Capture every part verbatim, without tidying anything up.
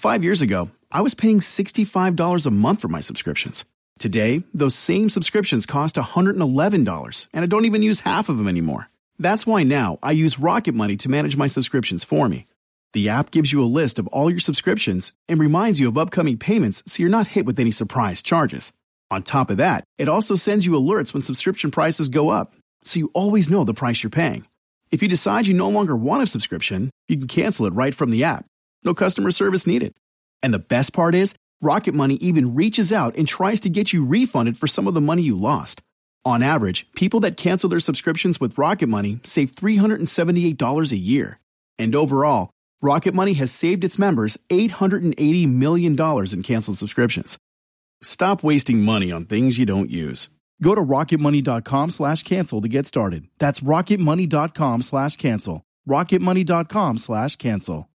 Five years ago, I was paying sixty-five dollars a month for my subscriptions. Today, those same subscriptions cost one hundred eleven dollars, and I don't even use half of them anymore. That's why now I use Rocket Money to manage my subscriptions for me. The app gives you a list of all your subscriptions and reminds you of upcoming payments so you're not hit with any surprise charges. On top of that, it also sends you alerts when subscription prices go up, so you always know the price you're paying. If you decide you no longer want a subscription, you can cancel it right from the app. No customer service needed. And the best part is, Rocket Money even reaches out and tries to get you refunded for some of the money you lost. On average, people that cancel their subscriptions with Rocket Money save three hundred seventy-eight dollars a year. And overall, Rocket Money has saved its members eight hundred eighty million dollars in canceled subscriptions. Stop wasting money on things you don't use. Go to rocketmoney.com slash cancel to get started. That's rocketmoney.com slash cancel. rocketmoney.com slash cancel.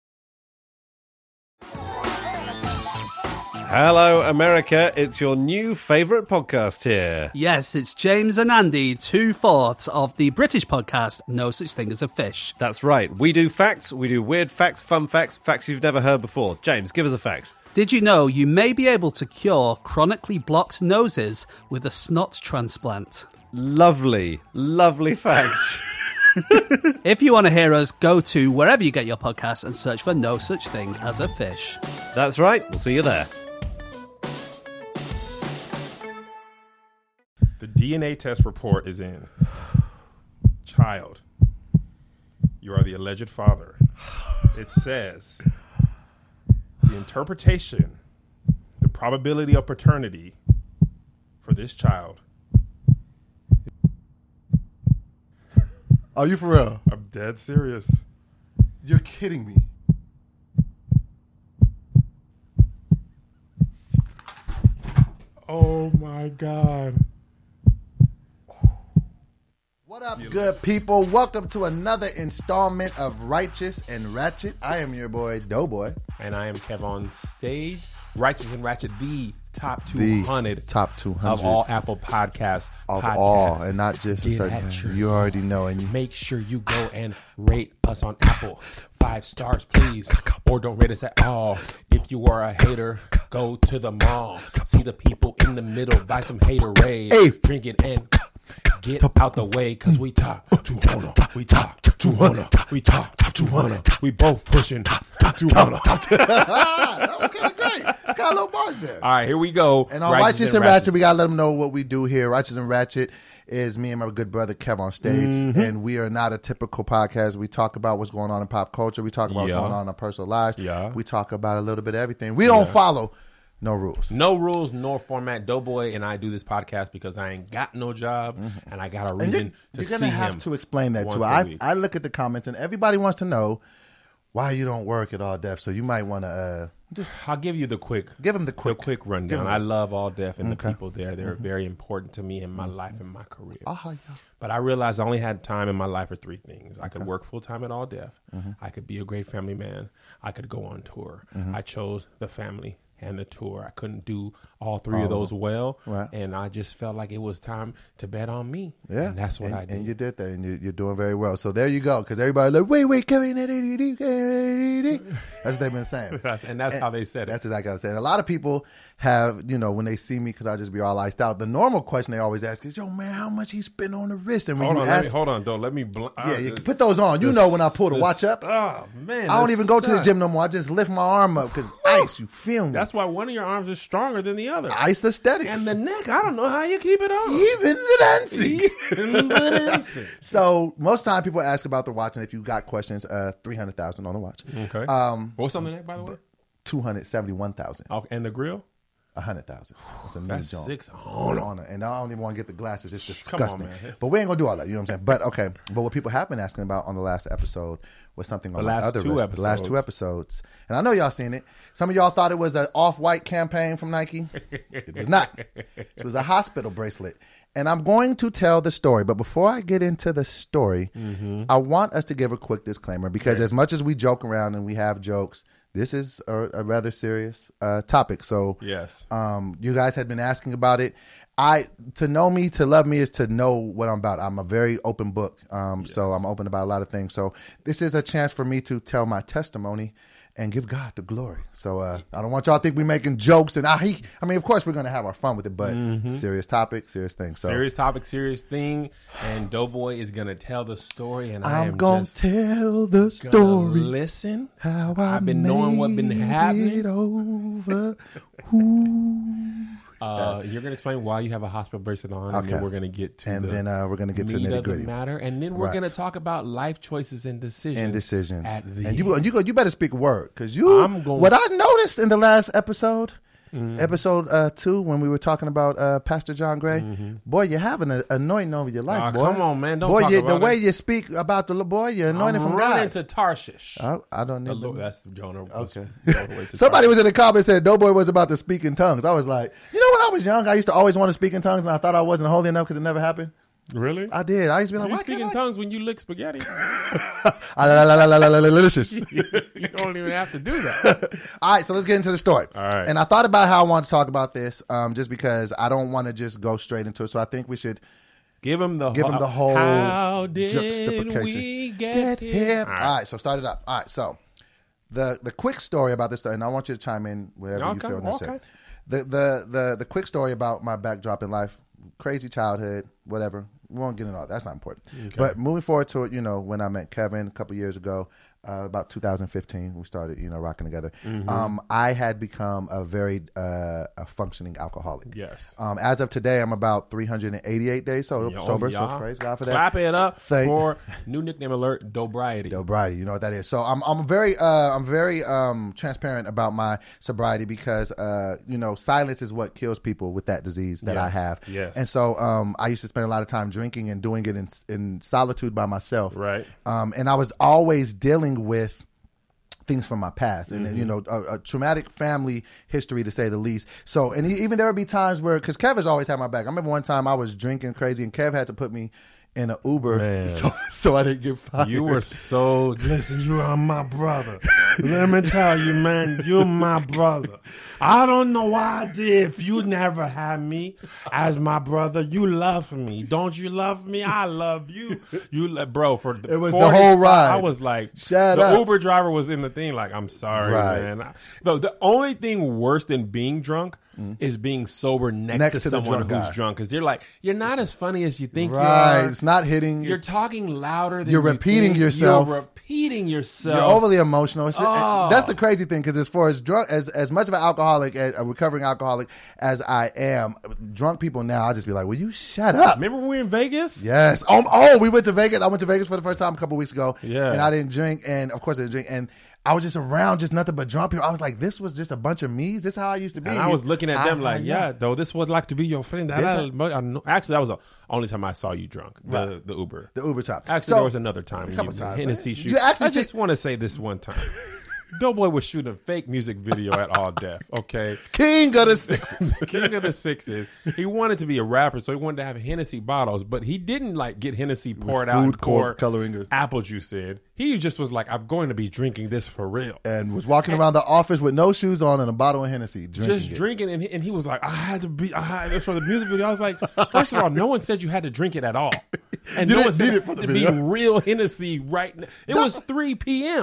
Hello, America. It's your new favourite podcast here. Yes, it's James and Andy, two-fourths of the British podcast, No Such Thing as a Fish. That's right. We do facts, we do weird facts, fun facts, facts you've never heard before. James, give us a fact. Did you know you may be able to cure chronically blocked noses with a snot transplant? Lovely, lovely fact. If you want to hear us, go to wherever you get your podcasts and search for No Such Thing as a Fish. That's right. We'll see you there. The D N A test report is in. Child, you are the alleged father. It says the interpretation, the probability of paternity for this child. Are you for real? I'm dead serious. You're kidding me. Oh my God. What up, good people? Welcome to another installment of Righteous and Ratchet. I am your boy, Doughboy. And I am Kev on stage. Righteous and Ratchet, the top The two hundred top two hundred of all Apple Podcasts. of podcasts. all, and not just a Get certain. at your- You already know, and you, Make sure you go and rate us on Apple. Five stars, please. Or don't rate us at all. If you are a hater, go to the mall. See the people in the middle, buy some haterade. Hey. Drink it and get out the way, cause we top two hundred. We top two hundred. We top two hundred. We both pushing two hundred. that was kind of great. Got a little bars there. All right, here we go. And on Righteous, and Ratchet, we gotta let them know what we do here. Righteous and Ratchet is me and my good brother Kev on stage, Mm-hmm. and we are not a typical podcast. We talk about what's going on in pop culture. We talk about Yeah. what's going on in our personal lives. Yeah. We talk about a little bit of everything. We don't follow no rules. No rules, no format. Doughboy and I do this podcast because I ain't got no job and I got a And reason you, to you're see gonna have him. to explain that once too. a I week. I look at the comments and everybody wants to know why you don't work at All Def. So you might want to uh, just I'll give you the quick, give them the quick, the quick Give rundown. 'em- I love All Def and Okay. the people there. They're very important to me in my life and my career. Ah, yeah. But I realized I only had time in my life for three things. I could work full time at All Def. I could be a great family man. I could go on tour. I chose the family and the tour. I couldn't do all three of those well. Right. And I just felt like it was time to bet on me. Yeah, And that's what and, I did. And you did that, and you, you're doing very well. So there you go. Because everybody like, wait, wait, Kevin, that's what they've been saying. That's- and that's how they said it. That's exactly what I said. A lot of people have, you know, when they see me, because I just be all iced out. The normal question they always ask is, "Yo, man, how much he spent on the wrist?" And when Hold you on, let ask, me, hold on, though. Let me. Bl- yeah, you can put those on. You know when I pull the watch up. Oh man, I don't the even go to the sun. gym no more. I just lift my arm up because ice. You feel me? That's why one of your arms is stronger than the other. Ice aesthetics. And the neck, I don't know how you keep it on. Even the dancing. Even the dancing. So most time people ask about the watch, and if you got questions, uh, three hundred thousand on the watch. Okay. Um, What's on the neck, by the way? two hundred seventy-one thousand. Oh, and the grill? A hundred thousand. That's a new That's joint. six on it. on it. And I don't even want to get the glasses. It's Come on, disgusting. man. But we ain't gonna do all that. You know what I'm saying? But okay. But what people have been asking about on the last episode was something on The my last other two list. The last two episodes. episodes. And I know y'all seen it. Some of y'all thought it was an off-white campaign from Nike. It was not. It was a hospital bracelet. And I'm going to tell the story. But before I get into the story, Mm-hmm. I want us to give a quick disclaimer because as much as we joke around and we have jokes, this is a, a rather serious uh, topic. So Yes. um, you guys had been asking about it. I to know me, to love me is to know what I'm about. I'm a very open book. Um, So I'm open about a lot of things. So this is a chance for me to tell my testimony and give God the glory. So uh, I don't want y'all to think we making jokes. And I, he, I mean, of course, we're going to have our fun with it, but mm-hmm. serious topic, serious thing. So serious topic, serious thing. And Doughboy is going to tell the story. And I'm I am going to tell the story. Listen. How I I've been knowing what's been happening. Over. Uh, you're going to explain why you have a hospital bracelet on, okay. and then we're going to get to and the then uh, we're going to get to nitty gritty matter, and then we're right. going to talk about life choices and decisions. And decisions. At the and you, you, you better speak a word, because you. I'm going what I noticed in the last episode, mm-hmm. episode uh, two, when we were talking about uh, Pastor John Gray, mm-hmm. boy, you're having an anointing over your life, uh, boy. Come on, man, don't boy, talk you, about the it. way you speak about the boy, you're anointed I'm from running God. to Tarshish. I, I don't need. Lord, that's Jonah. Okay. Somebody Somebody was in the comments said Doughboy was about to speak in tongues. I was like, you know, when I was young, I used to always want to speak in tongues, and I thought I wasn't holy enough because it never happened. Really? I did. I used to be like, you why speak can't in I? tongues when you lick spaghetti. You don't even have to do that. All right, so let's get into the story. All right. And I thought about how I want to talk about this, um, just because I don't want to just go straight into it. So I think we should give him the give him the whole how did juxtaposition. we get, Get here. All All right. right. So start it up. All right, so the the quick story about this, and I want you to chime in wherever Okay, you feel necessary. okay. The, the the the quick story about my backdrop in life, crazy childhood, whatever. We won't get into all that. That's not important. Okay. But moving forward to it, you know, when I met Kevin a couple years ago, uh, about two thousand fifteen, we started, you know, rocking together. Mm-hmm. Um, I had become a very uh, a functioning alcoholic. Yes. Um, as of today, I'm about three hundred eighty-eight days so, Yo, sober. y'all. So praise God for that. Clap it up Thank- for new nickname alert, Dobriety. Sobriety, you know what that is. So I'm I'm very uh, I'm very um, transparent about my sobriety because uh, you know, silence is what kills people with that disease that I Yes, have. yes. And so um, I used to spend a lot of time drinking and doing it in in solitude by myself. Right. Um, and I was always dealing with things from my past and, Mm-hmm. you know, a, a traumatic family history to say the least. So, and even there would be times where, because Kev has always had my back. I remember one time I was drinking crazy and Kev had to put me in an Uber Man. so, so I didn't get fired. You were so listen. You are my brother. Let me tell you, man. You're my brother. I don't know why I did. If you never had me as my brother, you love me. Don't you love me? I love you. You, lo- bro. For the It was the forty whole ride. I was like, Shut the up. Uber driver was in the thing. Like, I'm sorry, Right. man. I, no, the only thing worse than being drunk is being sober next, Next to, to the someone drunk who's guy. drunk. Because they're like, you're not as funny as you think Right. you are. It's not hitting. You're it's- talking louder than You're you repeating think. yourself. You're repeating yourself. You're overly emotional. It's- Oh. That's the crazy thing, because as far as drunk, as as much of an alcoholic, as a recovering alcoholic as I am, drunk people now, I just be like, "Will you shut up?" Remember when we were in Vegas? Yes. Oh, oh, we went to Vegas. I went to Vegas for the first time a couple weeks ago. Yeah. And I didn't drink, and of course I didn't drink, and I was just around just nothing but drunk people. I was like, "This was just a bunch of me's. This is how I used to be." And I was looking at them I- like, yeah, though, this was like to be your friend. This- I- but I know- Actually, that was the only time I saw you drunk, the, Right. the Uber. The Uber time. Actually, So- there was another time. a couple you, times, Hennessy man. shoot. You actually I see- just want to say this one time. Doughboy was shooting a fake music video at All Def, okay? King of the Sixes. King of the Sixes. He wanted to be a rapper, so he wanted to have Hennessy bottles, but he didn't like get Hennessy poured out food and pour coloring or- apple juice in. He just was like, I'm going to be drinking this for real. And was walking around the office with no shoes on and a bottle of Hennessy, drinking Just it. drinking, and he, and he was like, I had to be, I had, for the music video, I was like, first of all, no one said you had to drink it at all. And You no didn't one said need it it for the to be video. real Hennessy right now. It was three p.m.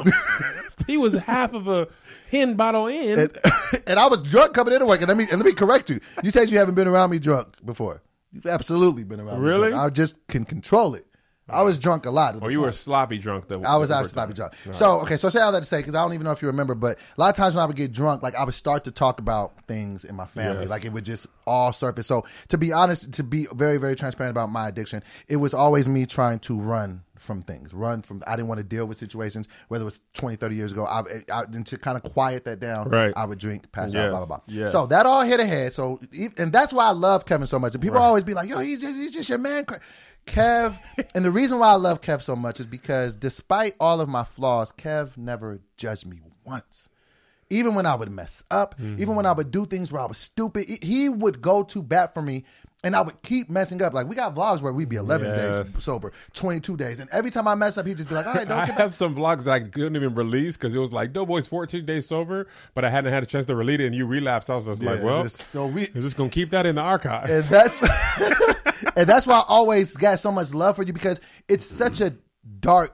He was half of a hen bottle in. and, and I was drunk coming into work. And let me and let me correct you. You said you haven't been around me drunk before. You've absolutely been around me Really? drunk. I just can control it. I was drunk a lot. at Or the you were time. sloppy drunk, though. I was actually sloppy drunk. So, okay, so say all that to say, because I don't even know if you remember, but a lot of times when I would get drunk, like I would start to talk about things in my family. Yes. Like it would just all surface. So to be honest, to be very, very transparent about my addiction, it was always me trying to run from things, run from, I didn't want to deal with situations, whether it was twenty, thirty years ago. I, I, and to kind of quiet that down, Right. I would drink, pass Yes. out, blah, blah, blah. Yes. So that all hit ahead. So, and that's why I love Kevin so much. And people always be like, yo, he's just, he's just your man. Kev, and the reason why I love Kev so much is because despite all of my flaws, Kev never judged me once. Even when I would mess up, Mm-hmm. even when I would do things where I was stupid, he- he would go to bat for me, and I would keep messing up. Like, we got vlogs where we'd be eleven Yes. days sober, twenty-two days, and every time I mess up, he'd just be like, all right, don't I get have back. some vlogs that I couldn't even release because it was like, Doughboy's fourteen days sober, but I hadn't had a chance to release it, and you relapsed. I was just Yeah, like, it's well, just- so we, we're just going to keep that in the archive. And that's and that's why I always got so much love for you, because it's such a dark,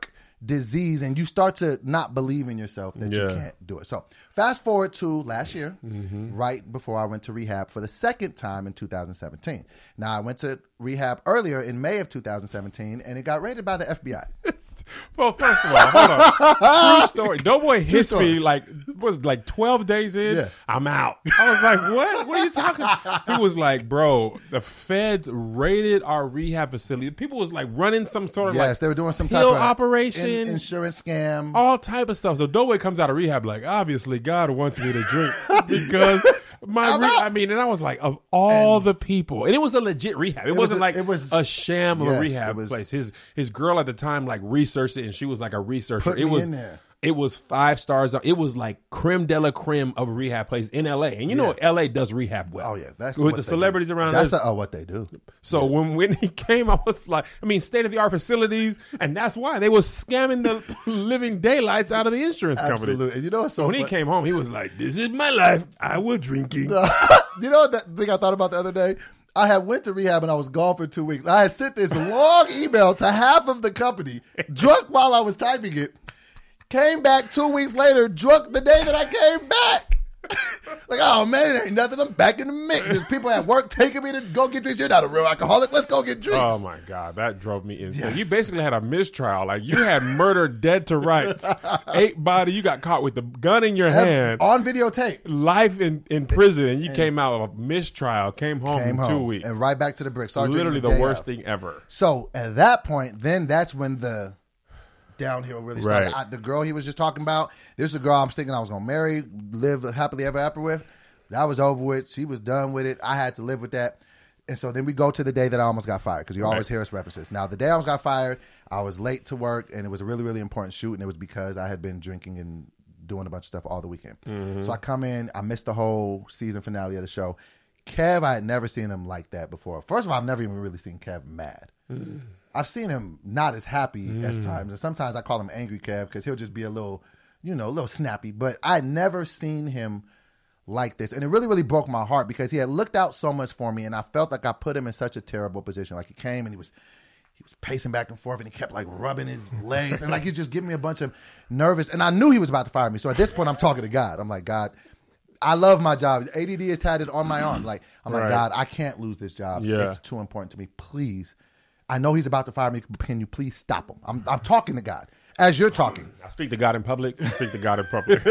disease, and you start to not believe in yourself that Yeah. you can't do it. So fast forward to last year, Mm-hmm. right before I went to rehab for the second time in two thousand seventeen. Now I went to rehab earlier in May of two thousand seventeen, and it got raided by the F B I. Well, first of all, hold on. True story. Doughboy hits story. me like was like twelve days in. Yeah. I'm out. I was like, what? What are you talking? He was like, bro, the feds raided our rehab facility. People was like running some sort of Yes, like they were doing some type pill of operation, in- insurance scam. all type of stuff. So Doughboy comes out of rehab like, obviously God wants me to drink because my. Re- I mean, and I was like, of all And- the people, and it was a legit rehab. It, was wasn't a- like it was- a sham of Yes, a rehab it was- place. His his girl at the time like researched it, and she was like a researcher. Put it me was in there. It was five stars. It was like creme de la creme of a rehab place in L A. And you know Yeah. L A does rehab well. Oh yeah, that's with what the they celebrities do. around. That's us. the, oh, what they do. So when, when he came, I was like, I mean, state of the art facilities, and that's why they was scamming the living daylights out of the insurance company. Absolutely. And you know what's so When he fun- came home, he was like, "This is my life. I was drinking." you know what that thing I thought about the other day? I had went to rehab and I was gone for two weeks. I had sent this long email to half of the company, drunk while I was typing it. Came back two weeks later, drunk the day that I came back. Like, oh man, it ain't nothing. I'm back in the mix. There's people at work taking me to go get drinks. You're not a real alcoholic. Let's go get drinks. Oh my God, that drove me insane. Yes. You basically had a mistrial. Like you had murder dead to rights, eight body. You got caught with the gun in your hand, On videotape. life in, in prison, and you came out of a mistrial. Came home Came in home. two weeks, And right back to the bricks. Started literally drinking the day worst of. thing ever. So at that point, then that's when the downhill really started. Right. I, the girl he was just talking about, this is a girl I'm thinking I was going to marry, live happily ever after with. That was over with. She was done with it. I had to live with that. And so then we go to the day that I almost got fired, because you always Right. hear us references. Now, the day I almost got fired, I was late to work, and it was a really, really important shoot, and it was because I had been drinking and doing a bunch of stuff all the weekend. Mm-hmm. So I come in, I missed the whole season finale of the show. Kev, I had never seen him like that before. First of all, I've never even really seen Kev mad. Mm. I've seen him not as happy as times, and sometimes I call him Angry Kev because he'll just be a little, you know, a little snappy. But I had never seen him like this, and it really, really broke my heart because he had looked out so much for me, and I felt like I put him in such a terrible position. Like he came and he was, he was pacing back and forth, and he kept like rubbing his legs, and like he just giving me a bunch of nervous. And I knew he was about to fire me, so at this point, I'm talking to God. I'm like, God, I love my job. A D D is tatted on my arm. Like I'm like, Right. God, I can't lose this job. Yeah. It's too important to me. Please. I know he's about to fire me. Can you please stop him? I'm I'm talking to God as you're talking. I speak to God in public. I speak to God in public.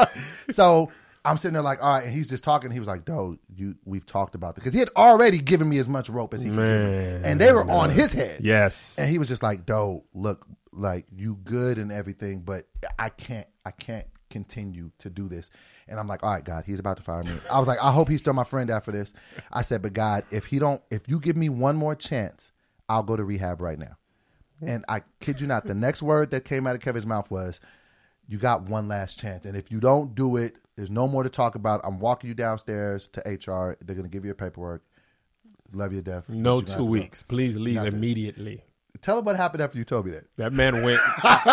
So I'm sitting there like, all right, and he's just talking. He was like, "Doe, you we've talked about this," because he had already given me as much rope as he could give me, Man. and they were on his head. Yes. And he was just like, "Doe, look, like you good and everything, but I can't, I can't continue to do this." And I'm like, all right, God, he's about to fire me. I was like, I hope he's still my friend after this. I said, but God, if he don't, if you give me one more chance, I'll go to rehab right now. And I kid you not, the next word that came out of Kevin's mouth was, you got one last chance. And if you don't do it, there's no more to talk about. I'm walking you downstairs to H R. They're going to give you your paperwork. Love you to death. No But you got two to go. weeks. Please leave Nothing. immediately. Tell him what happened after you told me that. That man went,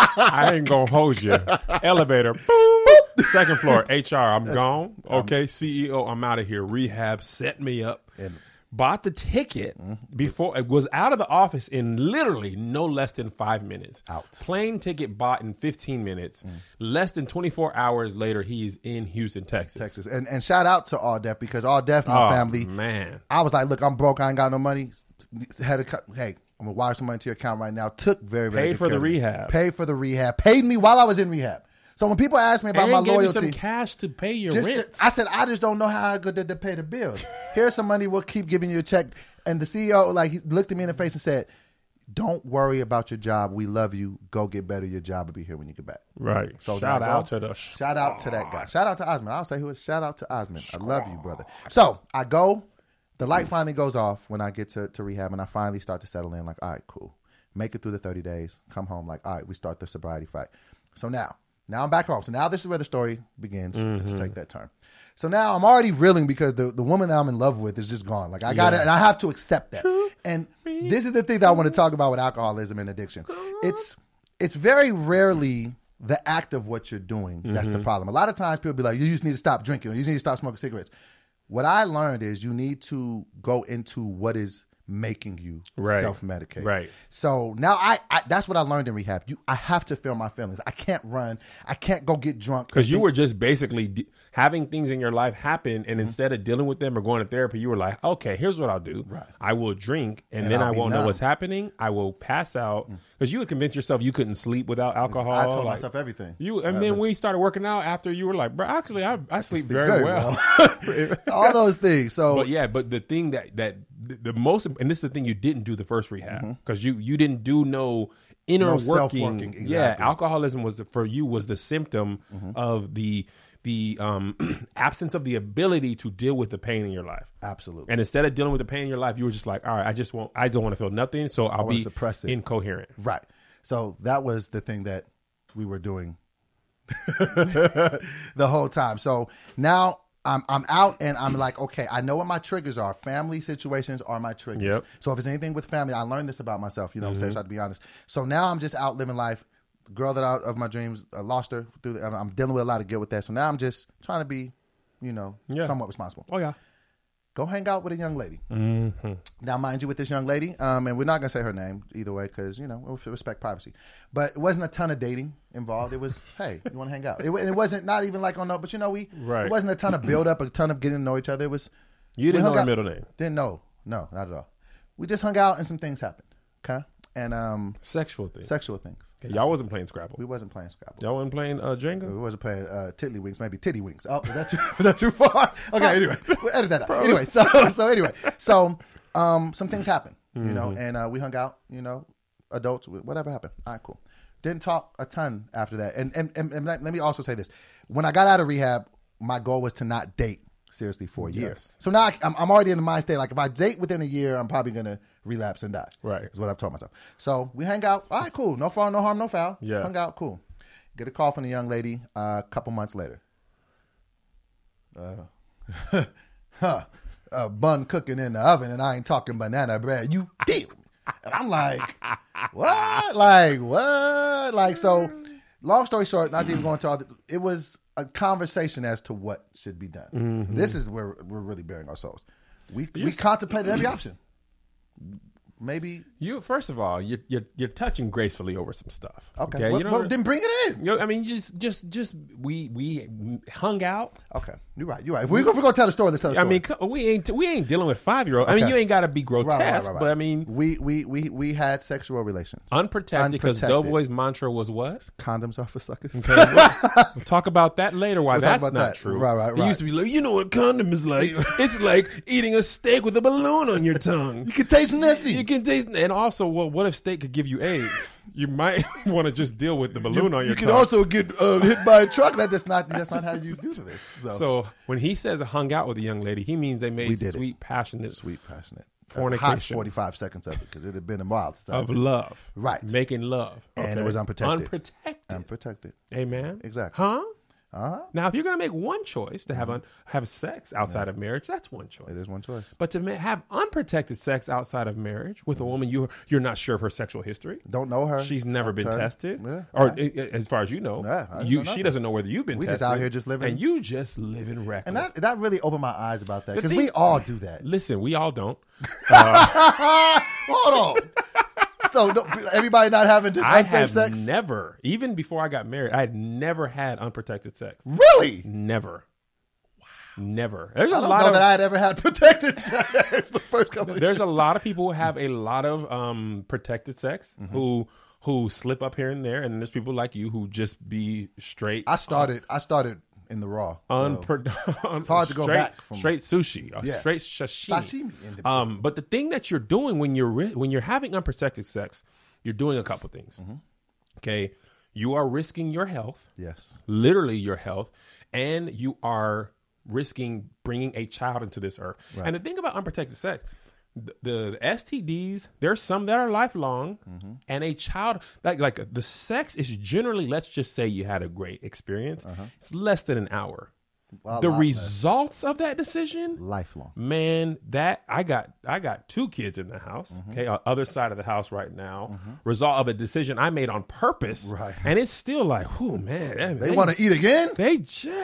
I ain't going to hold you. Elevator, boop. Second floor, H R, I'm gone. Okay, C E O, I'm out of here. Rehab set me up. And- Bought the ticket before it was out of the office in literally no less than five minutes. Out. Plane ticket bought in fifteen minutes. Less than twenty-four hours later, he's in Houston, Texas. Texas. And and shout out to All Deaf, because All Deaf, my Oh, family, man. I was like, look, I'm broke. I ain't got no money. Had a cut. Hey, I'm going to wire some money to your account right now. Took very, very Paid good for the care of me. rehab. Paid for the rehab. Paid me while I was in rehab. So when people ask me about And my gave you loyalty, some cash to pay your just rent. to- I said, I just don't know how I good to, to pay the bills. Here's some money. We'll keep giving you a check. And the C E O, like, he looked at me in the face and said, don't worry about your job. We love you. Go get better. Your job will be here when you get back. Right. So Shout there I go. out to the shout out to that guy. Shout out to Osmond. I'll say who is. Shout out to Osmond. I love you, brother. So I go. The light finally goes off when I get to, to rehab, and I finally start to settle in. Like, all right, cool. Make it through the thirty days. Come home. Like, all right, we start the sobriety fight. So now, now I'm back home. So now this is where the story begins Mm-hmm. to take that turn. So now I'm already reeling because the, the woman that I'm in love with is just gone. Like I got it, Yeah. and I have to accept that. And this is the thing that I want to talk about with alcoholism and addiction. It's it's very rarely the act of what you're doing that's Mm-hmm. the problem. A lot of times people be like, you just need to stop drinking, or you just need to stop smoking cigarettes. What I learned is you need to go into what is making you Right. self-medicate. Right. So now I, I that's what I learned in rehab. You I have to feel my feelings. I can't run. I can't go get drunk. Because you think- were just basically de- having things in your life happen, and instead of dealing with them or going to therapy, you were like, okay, here's what I'll do. Right. I will drink, and, And then I'll I be won't know numb. what's happening. I will pass out. Because you would convince yourself you couldn't sleep without alcohol. I told like, myself everything. You And Uh, then but- when you started working out after, you were like, bro, actually, I, I sleep, sleep very, very well. All those things. So But yeah, but the thing that that the, the most, and this is the thing you didn't do the first rehab, because you you didn't do no inner No working. self-working, Yeah, exactly. alcoholism was the, for you was the symptom of the the um, absence of the ability to deal with the pain in your life. absolutely. And instead of dealing with the pain in your life, you were just like, all right, I just want, I don't want to feel nothing, so I'll wanna be suppress it. incoherent. Right. So that was the thing that we were doing the whole time. So now I'm I'm out and I'm like, okay, I know what my triggers are. Family situations are my triggers. Yep. So if it's anything with family, I learned this about myself. You know what I'm saying? So I have to be honest. So now I'm just out living life. The girl that I, of my dreams, I lost her. Through the, I'm dealing with a lot of guilt with that. So now I'm just trying to be, you know, Yeah. somewhat responsible. Oh yeah. Go hang out with a young lady. Mm-hmm. Now, mind you, with this young lady, um, and we're not going to say her name either way because, you know, we respect privacy. But it wasn't a ton of dating involved. It was, hey, you want to hang out? It, and it wasn't not even like, oh, no, but, you know, we, Right. it wasn't a ton of build up, a ton of getting to know each other. It was, You didn't we know hung her out- middle name. Didn't know. No, not at all. We just hung out and some things happened. Okay. And um, Sexual things. sexual things. Okay, y'all wasn't playing Scrabble. We wasn't playing Scrabble. Y'all wasn't playing uh, We Jenga? wasn't playing uh, Tiddlywinks, maybe Titty-Winks. Oh, was that too, was that too far? Okay, anyway, we'll edit that out. Anyway, so so anyway, so um, some things happened, you know, and uh, we hung out, you know, adults, whatever happened. All right, cool. Didn't talk a ton after that. And and, and, and let, let me also say this. When I got out of rehab, my goal was to not date seriously for a year. Yes. So now I, I'm, I'm already in the mind state, like if I date within a year, I'm probably going to relapse and die. Right. Is what I've told myself. So we hang out. All right, cool. No harm, no harm, no foul. Yeah. Hung out, cool. Get a call from the young lady uh, a couple months later. Uh, huh, a bun cooking in the oven, and I ain't talking banana bread. You feel me? And I'm like, what? Like, what? Like, so, long story short, not to even go into all the, it was a conversation as to what should be done. Mm-hmm. This is where we're really bearing our souls. We, we contemplated every option. Maybe, You first of all, you're you're, you're touching gracefully over some stuff. okay. Well, you know, well, then bring it in. you know, I mean, just just just we we hung out. Okay, you're right. You're right. If we're going to tell the story, let's tell the I story. mean, co- we ain't we ain't dealing with five year old. I mean, Okay. you ain't got to be grotesque, Right, right, right, right. but I mean, we we we we had sexual relations. unprotected because Unprotected. Doughboy's mantra was what? Condoms are for suckers. Okay, we'll, we'll talk about that later. Why We'll talk that's about not that. true? Right, right, It right. used to be like, you know what condom is like? It's like eating a steak with a balloon on your tongue. You can taste nothing. You can taste, and also, well, what if steak could give you AIDS? You might want to just deal with the balloon on your You can tongue. also get uh, hit by a truck. That that's not that's not how you do this. So, So when he says hung out with a young lady, he means they made We did it. sweet, passionate, sweet, passionate, Fornication. A hot forty-five seconds of it because it had been a while. since I- of love, Right. Making love, And Okay. it was unprotected. unprotected. unprotected. Amen. Exactly. Huh? Uh huh. Now, if you're gonna make one choice to have un- have sex outside of marriage, that's one choice. It is one choice. But to ma- have unprotected sex outside of marriage with a woman you you're not sure of her sexual history, Don't know her. she's never been Tell- tested, Yeah. or Right. i- i- as far as you know, Yeah, I you don't know she that. doesn't know whether you've been. We just tested, out here just living- and you just living reckless. and that that really opened my eyes about that The because thing- we all do that. Listen, we all don't. Hold on. So don't- everybody not having just I unsafe have sex? never, even before I got married, I had never had unprotected sex. Really? Never. Wow. Never. There's a I don't lot know of that I had ever had protected sex. The first couple. of there's a lot of people who have a lot of um, protected sex Mm-hmm. who who slip up here and there, and there's people like you who just be straight. I started. I started in the raw. so- Unpro- It's hard to go straight, back from- straight sushi, or Yeah. straight sashimi. Sashimi in the- Um, but the thing that you're doing when you're ri- when you're having unprotected sex, you're doing a couple things. Mm-hmm. Okay, you are risking your health, Yes. literally your health, and you are risking bringing a child into this earth. And the thing about unprotected sex, the, the S T Ds, there's some that are lifelong, Mm-hmm. and a child like like the sex is generally, let's just say you had a great experience, it's less than an hour. Well, The a lot less. results of that decision, Lifelong. man, that I got I got two kids in the house, Mm-hmm. okay, on other side of the house right now. Result of a decision I made on purpose, Right. and it's still like, oh man, They want to eat again? They just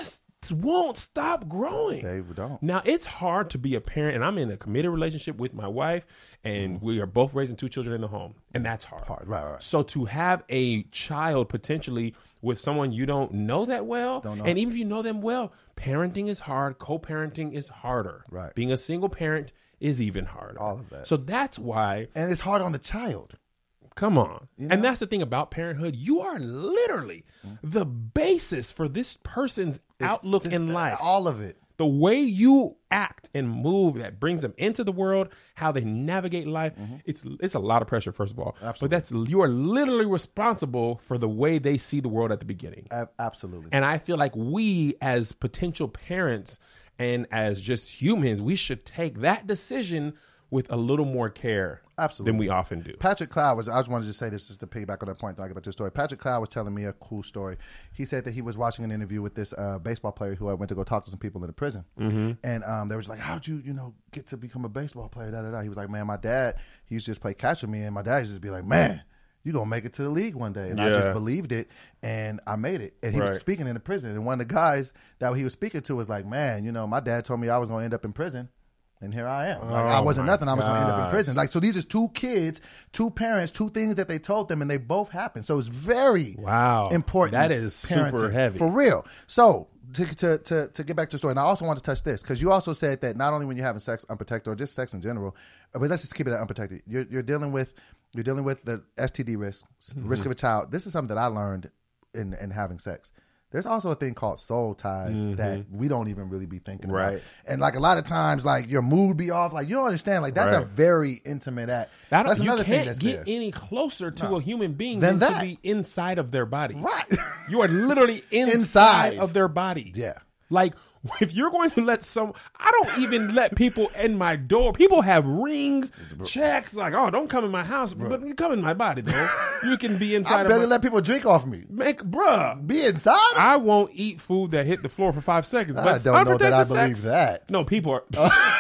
won't stop growing. They don't. Now, it's hard to be a parent, and I'm in a committed relationship with my wife, and Mm-hmm. we are both raising two children in the home, and that's hard. Hard, right, right. So to have a child potentially with someone you don't know that well, Don't know. and even if you know them well, parenting is hard. Co-parenting is harder. Right. Being a single parent is even harder. All of that. So that's why, And it's hard on the child. come on. You know? And that's the thing about parenthood. You are literally the basis for this person's outlook It's in just- life. All of it. The way you act and move that brings them into the world, how they navigate life, it's it's a lot of pressure, first of all. Absolutely. But that's you are literally responsible for the way they see the world at the beginning. A- absolutely. And I feel like we as potential parents and as just humans, we should take that decision with a little more care Absolutely. than we often do. Patrick Cloud was, I just wanted to say this just to piggyback on that point, then I get back to the story. Patrick Cloud was telling me a cool story. He said that he was watching an interview with this uh, baseball player who I went to go talk to some people in the prison. Mm-hmm. And um, they were just like, how'd you, you know, get to become a baseball player? Da, da, da. He was like, man, my dad, he used to just play catch with me, and my dad used to just be like, man, you're going to make it to the league one day. And I just Yeah. believed it, and I made it. And he Right. was speaking in the prison. And one of the guys that he was speaking to was like, man, you know, my dad told me I was going to end up in prison. And here I am. Like, I Oh, wasn't my nothing. I was going to end up in gosh. prison. Like, so these are two kids, two parents, two things that they told them, and they both happened. So it's very Wow. important. That is super parenting, heavy. for real. So to to to, to get back to the story, and I also want to touch this because you also said that not only when you're having sex unprotected or just sex in general, but let's just keep it unprotected. You're you're dealing with you're dealing with the S T D risk, Mm-hmm. risk of a child. This is something that I learned in in having sex. There's also a thing called soul ties that we don't even really be thinking about. Mm-hmm. Right. And like a lot of times, like your mood be off. Like you don't understand. Like that's a Right. very intimate act. That, That's you another can't thing that's get there. any closer to a human being Than than, that. to be inside of their body. Right. You are literally inside, Inside. of their body. Yeah. Like, if you're going to let some, I don't even let people in my door. People have rings, checks, like, oh, don't come in my house, but you come in my body, though. You can be inside I of barely my, let people drink off me. make, bruh. Be inside. I won't eat food that hit the floor for five seconds. I But don't know that I unprotected believe sex- that. No, people are.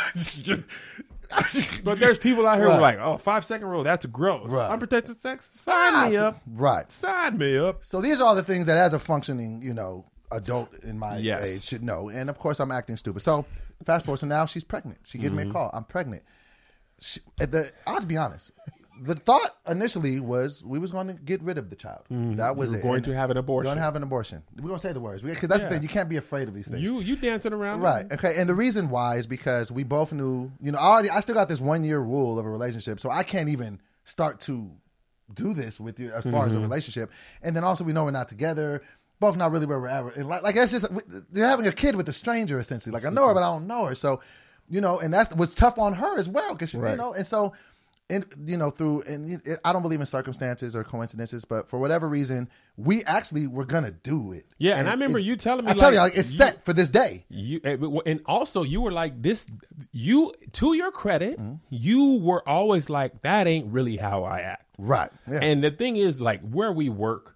But there's people out here who Right. are like, oh, five second rule, that's gross. Right. Unprotected sex? Sign me up. Right. Sign me up. So these are all the things that, as a functioning, you know, adult in my Yes. age should know. And of course, I'm acting stupid. So fast forward. So now she's pregnant. She gives Mm-hmm. me a call. I'm pregnant. She, at the, I'll just be honest. The thought initially was we was going to get rid of the child. That was Mm-hmm. You were it. going And to have an abortion. Going to have an abortion. We're going to say the words because that's Yeah. the thing. You can't be afraid of these things. You you dancing around. Right. Okay. And the reason why is because we both knew, you know, I already, I still got this one year rule of a relationship, so I can't even start to do this with you as far as a relationship. And then also we know we're not together, both not really where we're at. And like, like that's just, you're having a kid with a stranger essentially. Like I know her, but I don't know her. So, you know, and that's what's tough on her as well. Cause she, you Right. know, and so, and you know, through, and it, I don't believe in circumstances or coincidences, but for whatever reason, we actually were gonna do it. Yeah, and I remember you telling me, I tell like, you, like it's you- set for this day. You and also you were like this. You to your credit, Mm-hmm. you were always like that. Ain't really how I act. Right. Yeah. Mm-hmm. And the thing is, like where we work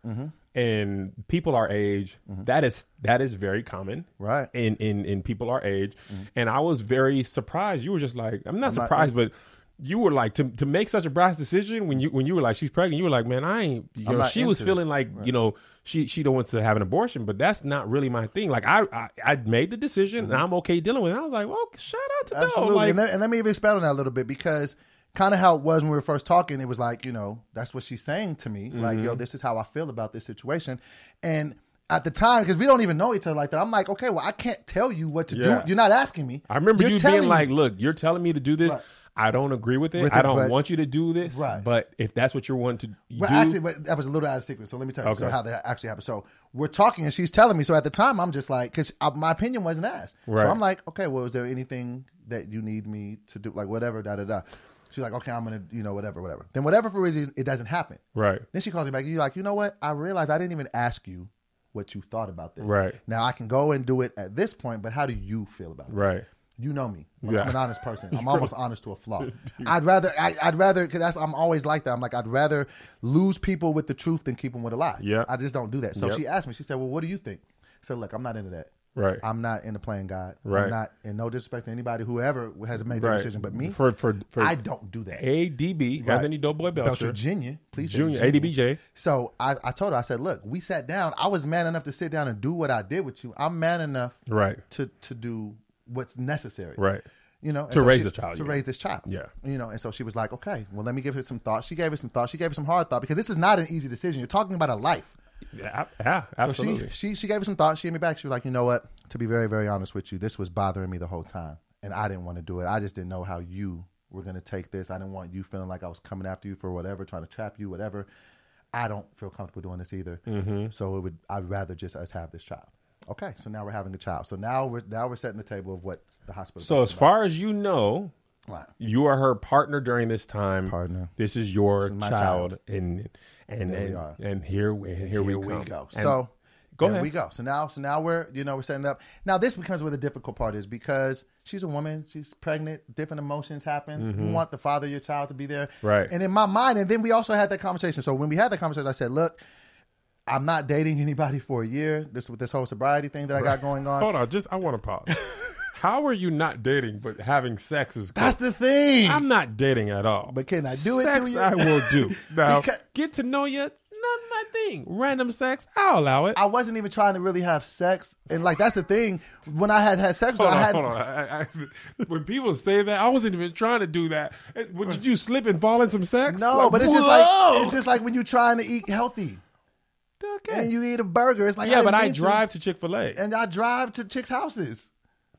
and people our age, that is that is very common, Right. In in in people our age, and I was very surprised. You were just like, I'm not not- surprised, but. You were like to to make such a brash decision when you when you were like she's pregnant. You were like, man, I ain't. You I'm know, not she was into it. feeling like you know she she don't want to have an abortion, but that's not really my thing. Like I I, I made the decision and I'm okay dealing with it. And I was like, well, shout out to Absolutely. Bill. Like, and, let, and let me even expand on that a little bit because kind of how it was when we were first talking, it was like, you know, that's what she's saying to me. Like, Mm-hmm. yo, this is how I feel about this situation. And at the time, because we don't even know each other like that, I'm like, okay, well, I can't tell you what to Yeah. do. You're not asking me. I remember You're you telling being me. like, look, you're telling me to do this. Right. I don't agree with it. With I it, don't but- want you to do this. Right. But if that's what you're wanting to But do, actually, but that was a little out of secret. So let me tell you so Okay. how that actually happened. So we're talking, and she's telling me. So at the time, I'm just like, because my opinion wasn't asked. Right. So I'm like, okay, well, is there anything that you need me to do? Like whatever, da da da. She's like, okay, I'm gonna, you know, whatever, whatever. Then whatever for reason it doesn't happen. right. Then she calls me back. And you're like, you know what? I realized I didn't even ask you what you thought about this. Right. Now I can go and do it at this point, but how do you feel about this? Right. You know me. I'm, Yeah. I'm an honest person. I'm almost honest to a flaw. I'd rather, I, I'd rather, because that's, I'm always like that. I'm like, I'd rather lose people with the truth than keep them with a lie. Yeah. I just don't do that. So Yep. she asked me, she said, well, what do you think? I said, look, I'm not into that. Right. I'm not into playing God. Right. I'm not, in no disrespect to anybody who ever has made that Right. decision, but me, For for, for I don't do that. A D B, Right. Anthony Doughboy Belcher, Belcher Junior Please say Junior, Junior. A D B J. So I, I told her, I said, look, we sat down. I was man enough to sit down and do what I did with you. I'm man enough Right. to to do what's necessary. Right. You know, and To so raise she- the child, To you mean. raise this child. Yeah. You know, and so she was like, okay, well, let me give her some thought. She gave her some thought. She gave her some hard thought because this is not an easy decision. You're talking about a life. Yeah, yeah, absolutely. So she, she she gave her some thought. She gave me back. She was like, you know what? To be very, very honest with you, this was bothering me the whole time. And I didn't want to do it. I just didn't know how you were going to take this. I didn't want you feeling like I was coming after you for whatever, trying to trap you, whatever. I don't feel comfortable doing this either. Mm-hmm. So it would I'd rather just us have this child. Okay, so now we're having a child. So now we're now we're setting the table of what the hospital. So as far as you know, Right. you are her partner during this time. Partner. This is your This is my child, child. and and There we and, are. and here we here, Here we, we come. go. And So go there ahead. we go. So now, so now we're you know we're setting up. Now this becomes where the difficult part is because she's a woman. She's pregnant. Different emotions happen. You want the father of your child to be there, Mm-hmm. Right. And in my mind, and then we also had that conversation. So when we had that conversation, I said, "Look, I'm not dating anybody for a year. This with this whole sobriety thing that I got going on. Hold on, just I want to pause. How are you not dating but having sex is? That's the thing. I'm not dating at all. But can I do it Sex through you? I will do. Now, Because- get to know you, not my thing. Random sex, I'll allow it. I wasn't even trying to really have sex, and like that's the thing. When I had had sex, Hold I on, had hold on. I, I, when people say that, I wasn't even trying to do that. Eh, Would did you slip and fall in some sex? no, Like, but it's just whoa! like it's just like when you're trying to eat healthy Okay. and you eat a burger. It's like yeah, I but didn't I mean to. drive to Chick Fil A. and I drive to chicks' houses.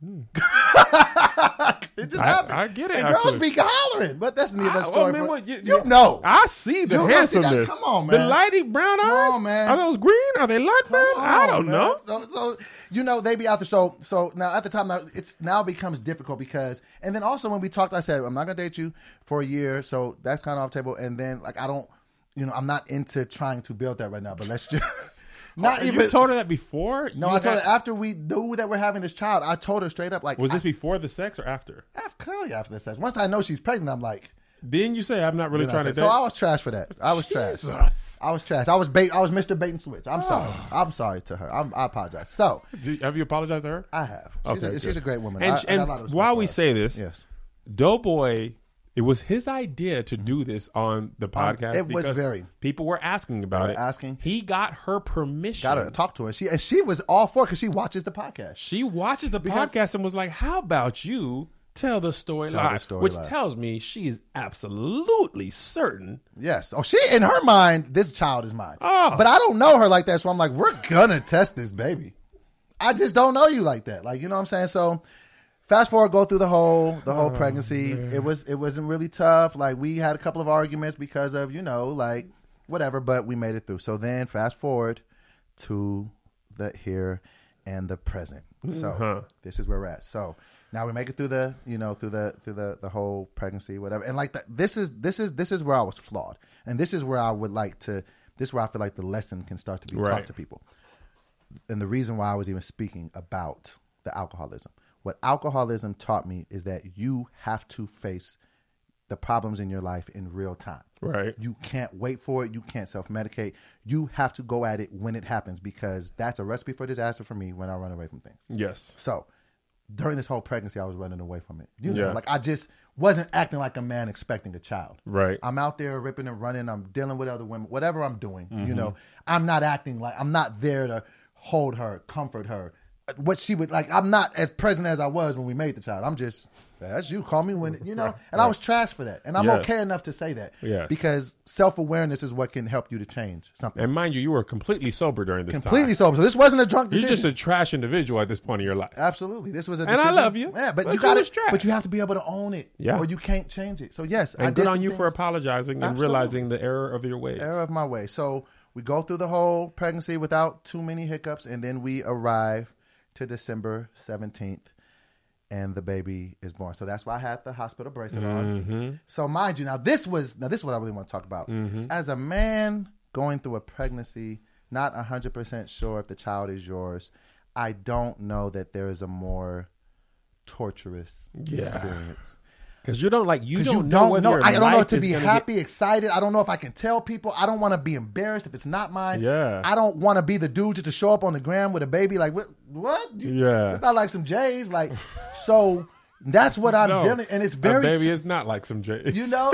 It just I- happened. I get it, And girls actually. be hollering, but that's neither I- story. well, I mean, for- what, you, you know, I see the You know, see that? handsomeness. Come on, The man. lighty brown eyes. Come on, man. Are those green? Are they light brown? I don't man. know. So, so you know, they be out there. So, so now at the time, now it's now becomes difficult because, and then also when we talked, I said I'm not gonna date you for a year, so that's kind of off the table. And then like I don't, you know, I'm not into trying to build that right now. But let's just not Oh, even. You told her that before? no, You I told had- her after we knew that we're having this child. I told her straight up, like, Was this I, before the sex or after? after, clearly after this sex. Once I know she's pregnant, I'm like. Didn't you say I'm not really Then I trying to said- date? so I was trash for that. I was trash. Jesus. I was trash. I was bait. I was Mister Bait and Switch. I'm sorry. I'm sorry to her. I'm, I apologize. So Do you- have you apologized to her? I have. She's, Okay, a, she's good. a great woman. And, I, I got a and lot of respect while for we her. say this, yes, Doughboy, it was his idea to do this on the podcast. it was because very. People were asking about were it. asking. He got her permission. got to talk to her. She and she was all for it because she watches the podcast. She watches the Because- podcast and was like, "How about you tell the story Tell the live?" story Which live. tells me she is absolutely certain. Yes. Oh, she in her mind, this child is mine. Oh. But I don't know her like that, so I'm like, we're gonna test this baby. I just don't know you like that. Like, you know what I'm saying? So fast forward, go through the whole the whole pregnancy. It was it wasn't really tough. Like we had a couple of arguments because of, you know, like whatever, but we made it through. So then fast forward to the here and the present. So Uh-huh. this is where we're at. So now we make it through the, you know, through the through the the whole pregnancy, whatever. And like the, this is this is this is where I was flawed. And this is where I would like to this is where I feel like the lesson can start to be Right. taught to people. And the reason why I was even speaking about the alcoholism. What alcoholism taught me is that you have to face the problems in your life in real time. Right. You can't wait for it. You can't self-medicate. You have to go at it when it happens because that's a recipe for disaster for me when I run away from things. Yes. So during this whole pregnancy, I was running away from it. You know, Yeah. like I just wasn't acting like a man expecting a child. Right. I'm out there ripping and running. I'm dealing with other women, whatever I'm doing, Mm-hmm. you know, I'm not acting like I'm not there to hold her, comfort her. What she would like, I'm not as present as I was when we made the child. I'm just, that's you. Call me when, you know, and I was trash for that. And I'm Yes. okay enough to say that Yes. because self-awareness is what can help you to change something. And mind you, you were completely sober during this Completely time. sober. So this wasn't a drunk You're decision. just a trash individual at this point in your life. Absolutely, this was a And I decision. love you, Yeah, but, but you you got was to, trash. but you have to be able to own it, Yeah. or you can't change it. So yes, I And did good on some you for things. apologizing and Absolutely. realizing the error of your ways. Error of my way. So we go through the whole pregnancy without too many hiccups, and then we arrive to December seventeenth, and the baby is born. So that's why I had the hospital bracelet Mm-hmm. on. So mind you, now this was now this is what I really want to talk about. Mm-hmm. As a man going through a pregnancy, not one hundred percent sure if the child is yours, I don't know that there is a more torturous Yeah. experience. Because you don't like you 'Cause don't you know don't whether know. your I don't know life if to is be gonna happy, get- excited. I don't know if I can tell people. I don't want to be embarrassed if it's not mine. Yeah. I don't want to be the dude just to show up on the gram with a baby. Like what? What? You- Yeah. It's not like some J's. Like so. That's what I'm No, dealing. And it's a very. baby is not like some J's. You know.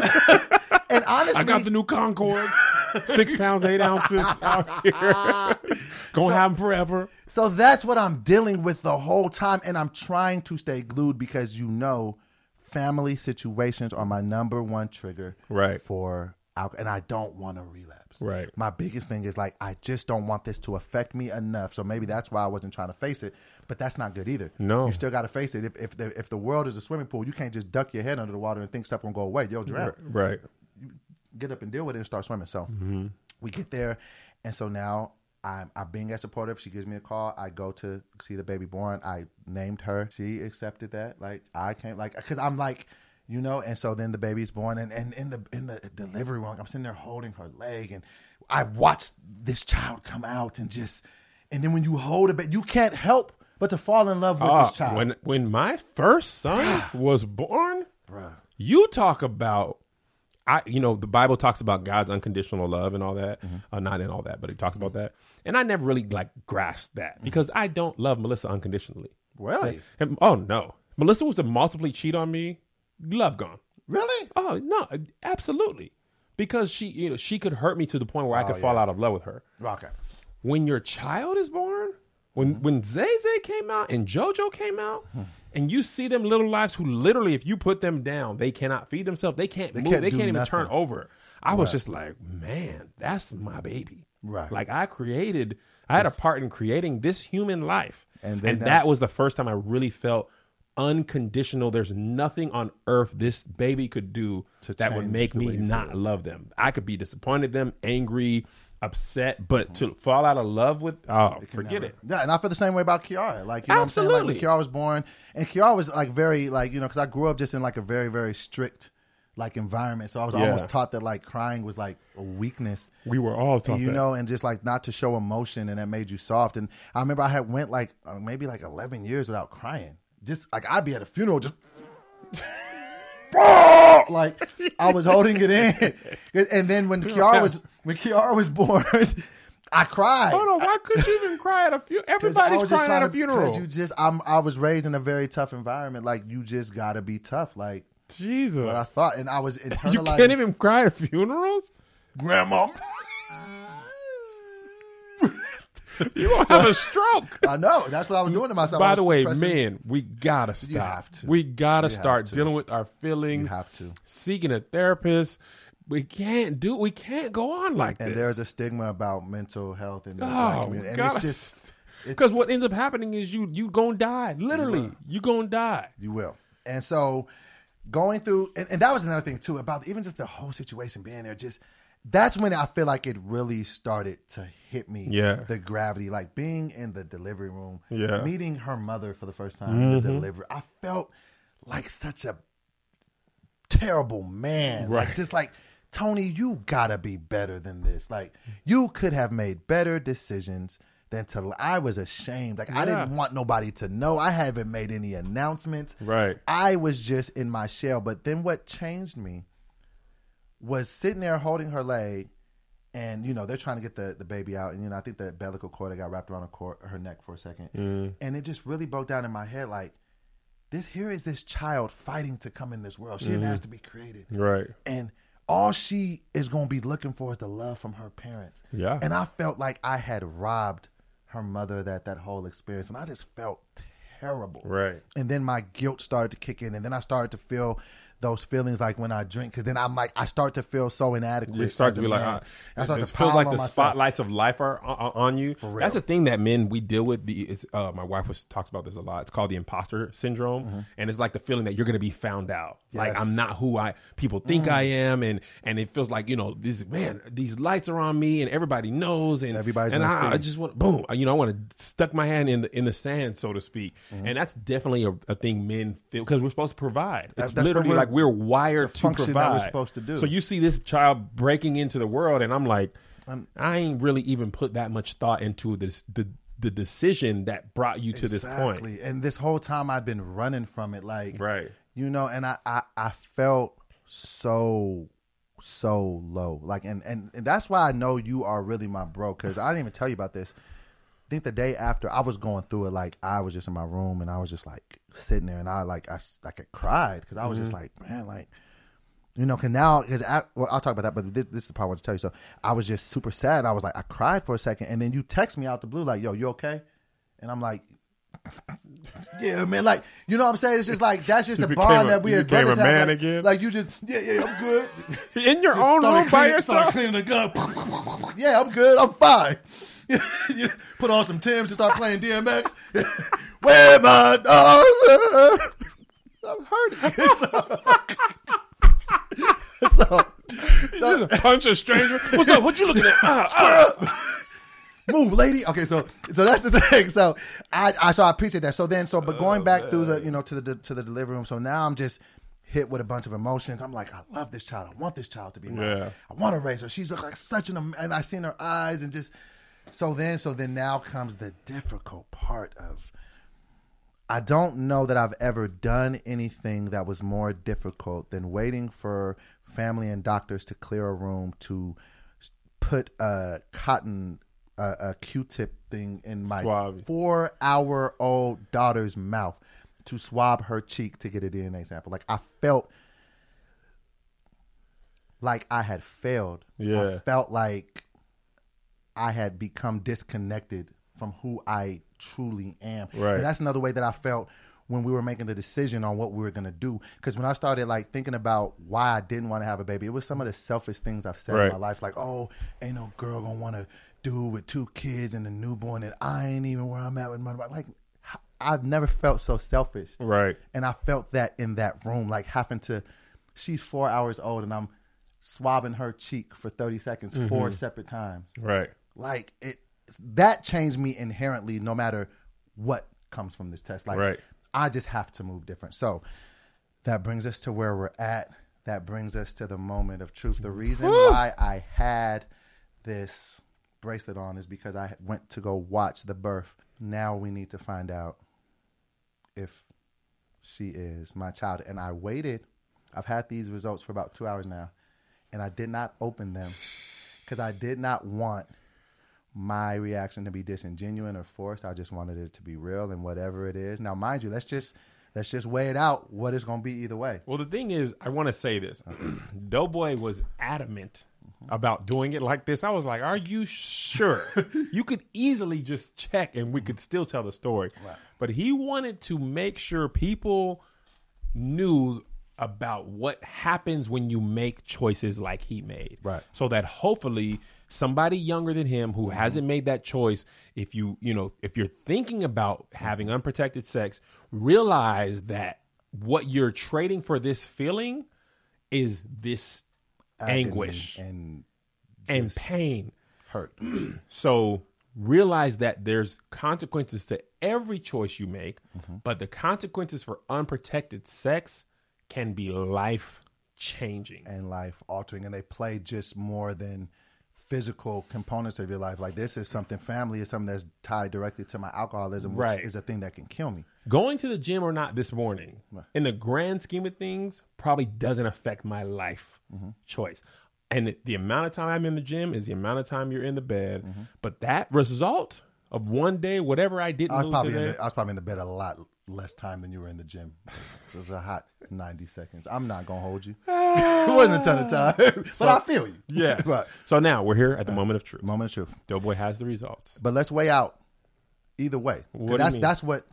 And honestly, I got the new Concords, six pounds eight ounces out here. Gonna have them forever. So that's what I'm dealing with the whole time, and I'm trying to stay glued because you know, family situations are my number one trigger Right. for alcohol, and I don't want to relapse. Right. My biggest thing is like I just don't want this to affect me enough. So maybe that's why I wasn't trying to face it, but that's not good either. No. You still got to face it. If if the, if the world is a swimming pool, you can't just duck your head under the water and think stuff gonna go away. You'll drown. Right. Get up and deal with it and start swimming. So Mm-hmm. we get there, and so now I'm, I'm being as supportive. She gives me a call. I go to see the baby born. I named her. She accepted that. Like I can't like because I'm like, you know. And so then the baby's born, and, and in the in the delivery room, I'm sitting there holding her leg, and I watched this child come out, and just and then when you hold a baby, you can't help but to fall in love with Ah, this child. when when my first son was born, Bruh. you talk about. I, you know, the Bible talks about God's unconditional love and all that. Mm-hmm. Uh, not in all that, but it talks about that. And I never really like grasped that Mm-hmm. because I don't love Melissa unconditionally. Really? And, oh no, Melissa was to multiply cheat on me. Love gone. Really? Oh no, absolutely. Because she, you know, she could hurt me to the point where I Oh, could fall yeah. out of love with her. Okay. When your child is born, when Mm-hmm. when Zay Zay came out and JoJo came out, Hmm. and you see them little lives who literally, if you put them down, they cannot feed themselves. They can't They move. can't they do can't even nothing. turn over. I was just like, man, that's my baby. Right. Like I created, I had a part in creating this human life, And and, they never- that was the first time I really felt unconditional. There's nothing on earth this baby could do To that would change make the me way you not feel. love them. I could be disappointed them, angry, upset, but to fall out of love with, oh, forget Never. it. Yeah, and I feel the same way about Kiara. Like, you know what I'm saying? Like, when Absolutely. Kiara was born, and Kiara was, like, very, like, you know, because I grew up just in, like, a very, very strict, like, environment. So I was Yeah. almost taught that, like, crying was, like, a weakness. We were all taught you that. know, and just, like, not to show emotion, and that made you soft. And I remember I had went, like, uh, maybe, like, eleven years without crying. Just, like, I'd be at a funeral just... like I was holding it in, and then when Kiara was when Kiara was born, I cried. Hold on, why could you even cry at a funeral? 'Cause I Everybody's was just crying at trying a to- funeral. 'cause You just, I'm, I was raised in a very tough environment. Like you just got to be tough. Like Jesus. what I thought, and I was You internalizing. can't even cry at funerals? Grandma. You won't have a stroke. I know. That's what I was doing to myself. I By was the way, suppressing- men, we gotta stop. have to. We gotta You have start to. dealing with our feelings. You have to. Seeking a therapist. We can't do. We can't go on like And this. there's a stigma about mental health in the oh, black community, and God. it's just because it's- what ends up happening is you you gonna die. Literally, you gonna die. You will. And so going through, and, and that was another thing too, about even just the whole situation being there, just that's when I feel like it really started to hit me. Yeah. The gravity, like being in the delivery room, Yeah. meeting her mother for the first time in the delivery. I felt like such a terrible man. Like Right. just like, Tony, you gotta be better than this. Like you could have made better decisions than to, I was ashamed. Like I Yeah. didn't want nobody to know. I haven't made any announcements. Right. I was just in my shell. But then what changed me was sitting there holding her leg, and you know they're trying to get the, the baby out, and you know I think the umbilical cord that got wrapped around her, cord, her neck for a second, Mm. and it just really broke down in my head like this. Here is this child fighting to come in this world. She Mm-hmm. didn't ask to be created, Right. and all she is going to be looking for is the love from her parents. Yeah. And I felt like I had robbed her mother that that whole experience, and I just felt terrible. Right. And then my guilt started to kick in, and then I started to feel those feelings like when I drink, because then I'm like, I start to feel so inadequate. You start as to a be like, man. uh, I start it to feels pile like on the myself. spotlights of life are on, on you. real. That's the thing that men we deal with. The is, uh, my wife was talks about this a lot. It's called the imposter syndrome, and it's like the feeling that you're going to be found out. Like Yes. I'm not who I people think I am, and and it feels like you know this man. These lights are on me, and everybody knows, and Everybody's and gonna I, see. I just want boom. You know, I want to stuck my hand in the in the sand, so to speak, and that's definitely a, a thing men feel because we're supposed to provide. It's That- that's what literally we're- like we're wired the to function that provide. we're supposed to do. So you see this child breaking into the world, and I'm like, I ain't really even put that much thought into this, the the decision that brought you to this point. Exactly. And this whole time I've been running from it, like, Right. You know, and I, I, I felt so, so low. Like, and, and, and that's why I know you are really my bro, because I didn't even tell you about this. I think the day after, I was going through it, like, I was just in my room, and I was just, like, sitting there, and I, like, I, like, I cried, because I was mm-hmm. just like, man, like, you know, because now, because well, I'll talk about that, but this, this is the part I want to tell you. So I was just super sad. I was like, I cried for a second, and then you text me out the blue, like, yo, you okay? And I'm like, yeah, man, like, you know what I'm saying? It's just like, that's just you the bond a, that we you had became a man like, again? Like, you just, yeah, yeah, I'm good. In your just own room by clean, yourself? Start cleaning the gun. Yeah, I'm good. I'm fine. Put on some Timbs and start playing D M X. Where my dogs? I'm hurting. So, so, you just punch a stranger. What's up? What you looking at? Uh, uh. Move, lady. Okay, so so that's the thing. So I, I so I appreciate that. So then, so but going oh, back man. through the you know to the to the delivery room. So now I'm just hit with a bunch of emotions. I'm like, I love this child. I want this child to be mine. Yeah. I want to raise her. She's like such an and I seen her eyes and just so then so then now comes the difficult part of. I don't know that I've ever done anything that was more difficult than waiting for family and doctors to clear a room to put a cotton, uh, a Q-tip thing in my Swab. four-hour-old daughter's mouth to swab her cheek to get a D N A sample. Like, I felt like I had failed. Yeah. I felt like I had become disconnected from who I truly am. Right. And that's another way that I felt when we were making the decision on what we were going to do. Because when I started like thinking about why I didn't want to have a baby, it was some of the selfish things I've said right. in my life. Like, oh, ain't no girl going to want to do with two kids and a newborn and I ain't even where I'm at with my, like, I've never felt so selfish. Right. And I felt that in that room, like having to, she's four hours old and I'm swabbing her cheek for thirty seconds, mm-hmm. four separate times. Right. Like it, that changed me inherently no matter what comes from this test. Like right. I just have to move different. So that brings us to where we're at. That brings us to the moment of truth. The reason Woo! why I had this bracelet on is because I went to go watch the birth. Now we need to find out if she is my child. And I waited. I've had these results for about two hours now. And I did not open them because I did not want my reaction to be disingenuous or forced. I just wanted it to be real and whatever it is. Now, mind you, let's just let's just weigh it out. What it's going to be either way. Well, the thing is, I want to say this. Doughboy was adamant about doing it like this. I was like, are you sure? You could easily just check and we could still tell the story. Right. But he wanted to make sure people knew about what happens when you make choices like he made. Right. So that hopefully somebody younger than him who mm-hmm. hasn't made that choice, if you, you know, if you're thinking about having unprotected sex, realize that what you're trading for this feeling is this anguish and and, and pain. Hurt. So realize that there's consequences to every choice you make, mm-hmm. but the consequences for unprotected sex can be life changing and life altering, and they play just more than physical components of your life. Like this is something, family is something that's tied directly to my alcoholism, which right. is a thing that can kill me. Going to the gym or not this morning, right. in the grand scheme of things, probably doesn't affect my life mm-hmm. choice. And the, the amount of time I'm in the gym is the amount of time you're in the bed. Mm-hmm. But that result of one day, whatever I didn't I was lose probably today, in the, I was probably in the bed a lot less time than you were in the gym. It was a hot ninety seconds. I'm not gonna hold you. It wasn't a ton of time, but so, I feel you. Yes. Right. So now we're here at the moment of truth. Moment of truth. Doughboy has the results. But let's weigh out either way. What do you that's mean? that's what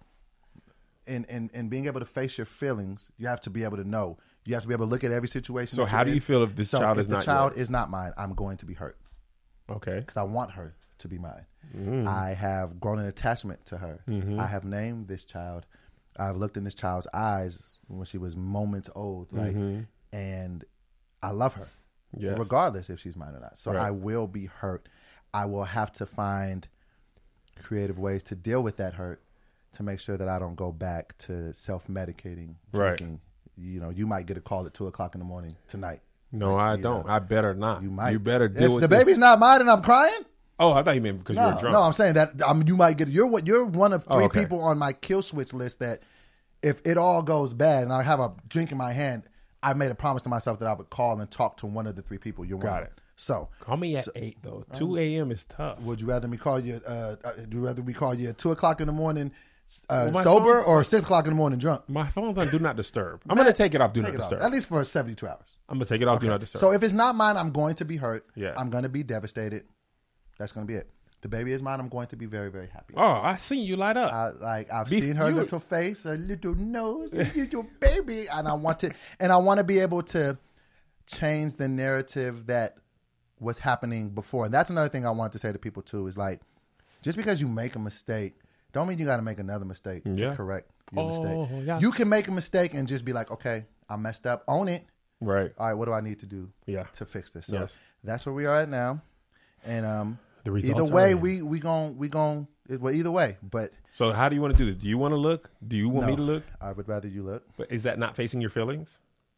in, in in being able to face your feelings, you have to be able to know. You have to be able to look at every situation. So that how you're do in. you feel if this so child if is the not child yours? is not mine, I'm going to be hurt. Okay. Because I want her to be mine. Mm. I have grown an attachment to her. Mm-hmm. I have named this child. I've looked in this child's eyes when she was moments old, like, mm-hmm. and I love her, yes. regardless if she's mine or not. So right. I will be hurt. I will have to find creative ways to deal with that hurt to make sure that I don't go back to self-medicating, drinking. Right. You know, you might get a call at two o'clock in the morning tonight. No, like, I you don't. know, I better not. You might. You better deal if with the this. baby's not mine and I'm crying. Oh, I thought you meant because No, you were drunk. no, I'm saying that um, you might get. You're what? You're one of three Oh, okay. people on my kill switch list that if it all goes bad and I have a drink in my hand, I made a promise to myself that I would call and talk to one of the three people. You're one. Got of them. it. So Call me at so, eight though. Two a.m. is tough. Would you rather me call you? Uh, uh, do you rather we call you at two o'clock in the morning, uh, Well, my sober, phone's- or six o'clock in the morning drunk? My phone's on Do Not Disturb. I'm Man, gonna take it off Do take Not it off. Disturb. At least for seventy-two hours. I'm gonna take it off Do Not Disturb. So if it's not mine, I'm going to be hurt. Yeah. I'm going to be devastated. That's going to be it. The baby is mine. I'm going to be very, very happy. oh, I seen you light up. I, like I've Be- seen her you- little face, her little nose, her little baby, and I want to, and I want to be able to change the narrative that was happening before. And that's another thing I wanted to say to people too is like, just because you make a mistake, don't mean you got to make another mistake Yeah. to correct your Oh, mistake. yeah. You can make a mistake and just be like, okay, I messed up, own it. right. All right, what do I need to do Yeah. to fix this? So Yes. that's where we are at now. And um, The results either are way, in. we we gon' we gon' well either way. But So how do you want to do this? Do you want to look? Do you want no, me to look? I would rather you look. But is that not facing your feelings?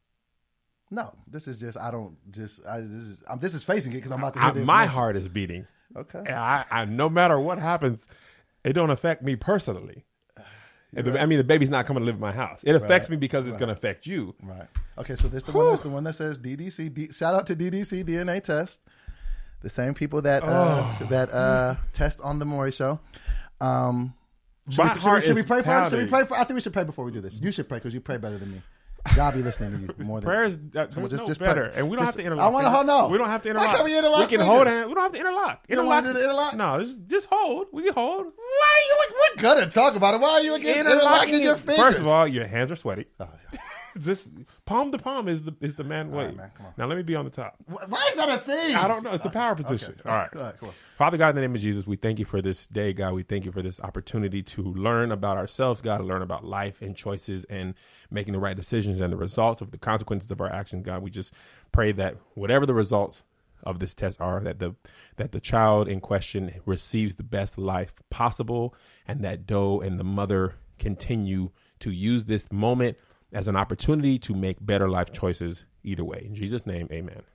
No, this is just I don't just I, this is I'm, this is facing it because I'm about to I, hit the my information. heart is beating. Okay, And I, I, no matter what happens, it don't affect me personally. And the- I mean, the baby's not coming to live in my house. It affects Right. me because it's Right. going to affect you. right. Okay, so this the one that's the one that says D D C. D, shout out to D D C D N A test. The same people that uh, Oh. that uh, test on the Maury show. Um, should, My we, should, we, heart should we is pray for? it? Should we pounding. pray for? I think we should pray before we do this. You should pray because you pray better than me. God be listening to you more than Prayers, uh, Come on, just, just- just better, pray. and we don't Just- have to interlock. I wanna hold- no. We don't have to Why interlock. can't we interlock We can fingers? hold hands. We don't have to interlock. You don't interlock. want to interlock? No, just just hold. We can hold. Why are you? We're gonna talk about it. Why are you against interlocking your fingers? First of all, your hands are sweaty. Oh, yeah. Just palm to palm is the is the man way. right, man, come on. Now let me be on the top. Wh- Why is that a thing? I don't know. It's the power position. Okay. All right. All right, come on. Father God, in the name of Jesus, we thank you for this day, God. We thank you for this opportunity to learn about ourselves, God, to learn about life and choices and making the right decisions and the results of the consequences of our actions, God. We just pray that whatever the results of this test are, that the that the child in question receives the best life possible, and that Doe and the mother continue to use this moment as an opportunity to make better life choices either way. In Jesus' name, amen.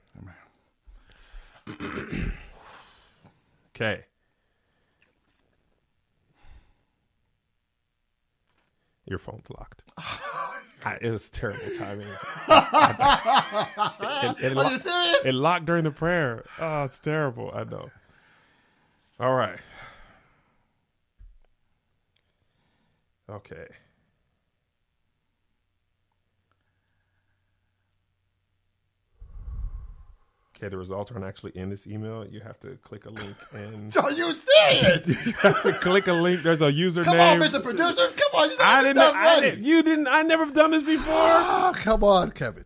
Okay. Your phone's locked. I, it was terrible timing. it, it, Are lo- you serious? it locked during the prayer. Oh, it's terrible. I know. All right. Okay. Okay, the results aren't actually in this email. You have to click a link and Are you serious? you have to click a link. There's a username. Come on, Mister Producer. Come on, you I have didn't. stuff I ready. didn't. You didn't. I never done this before. Oh, come on, Kevin.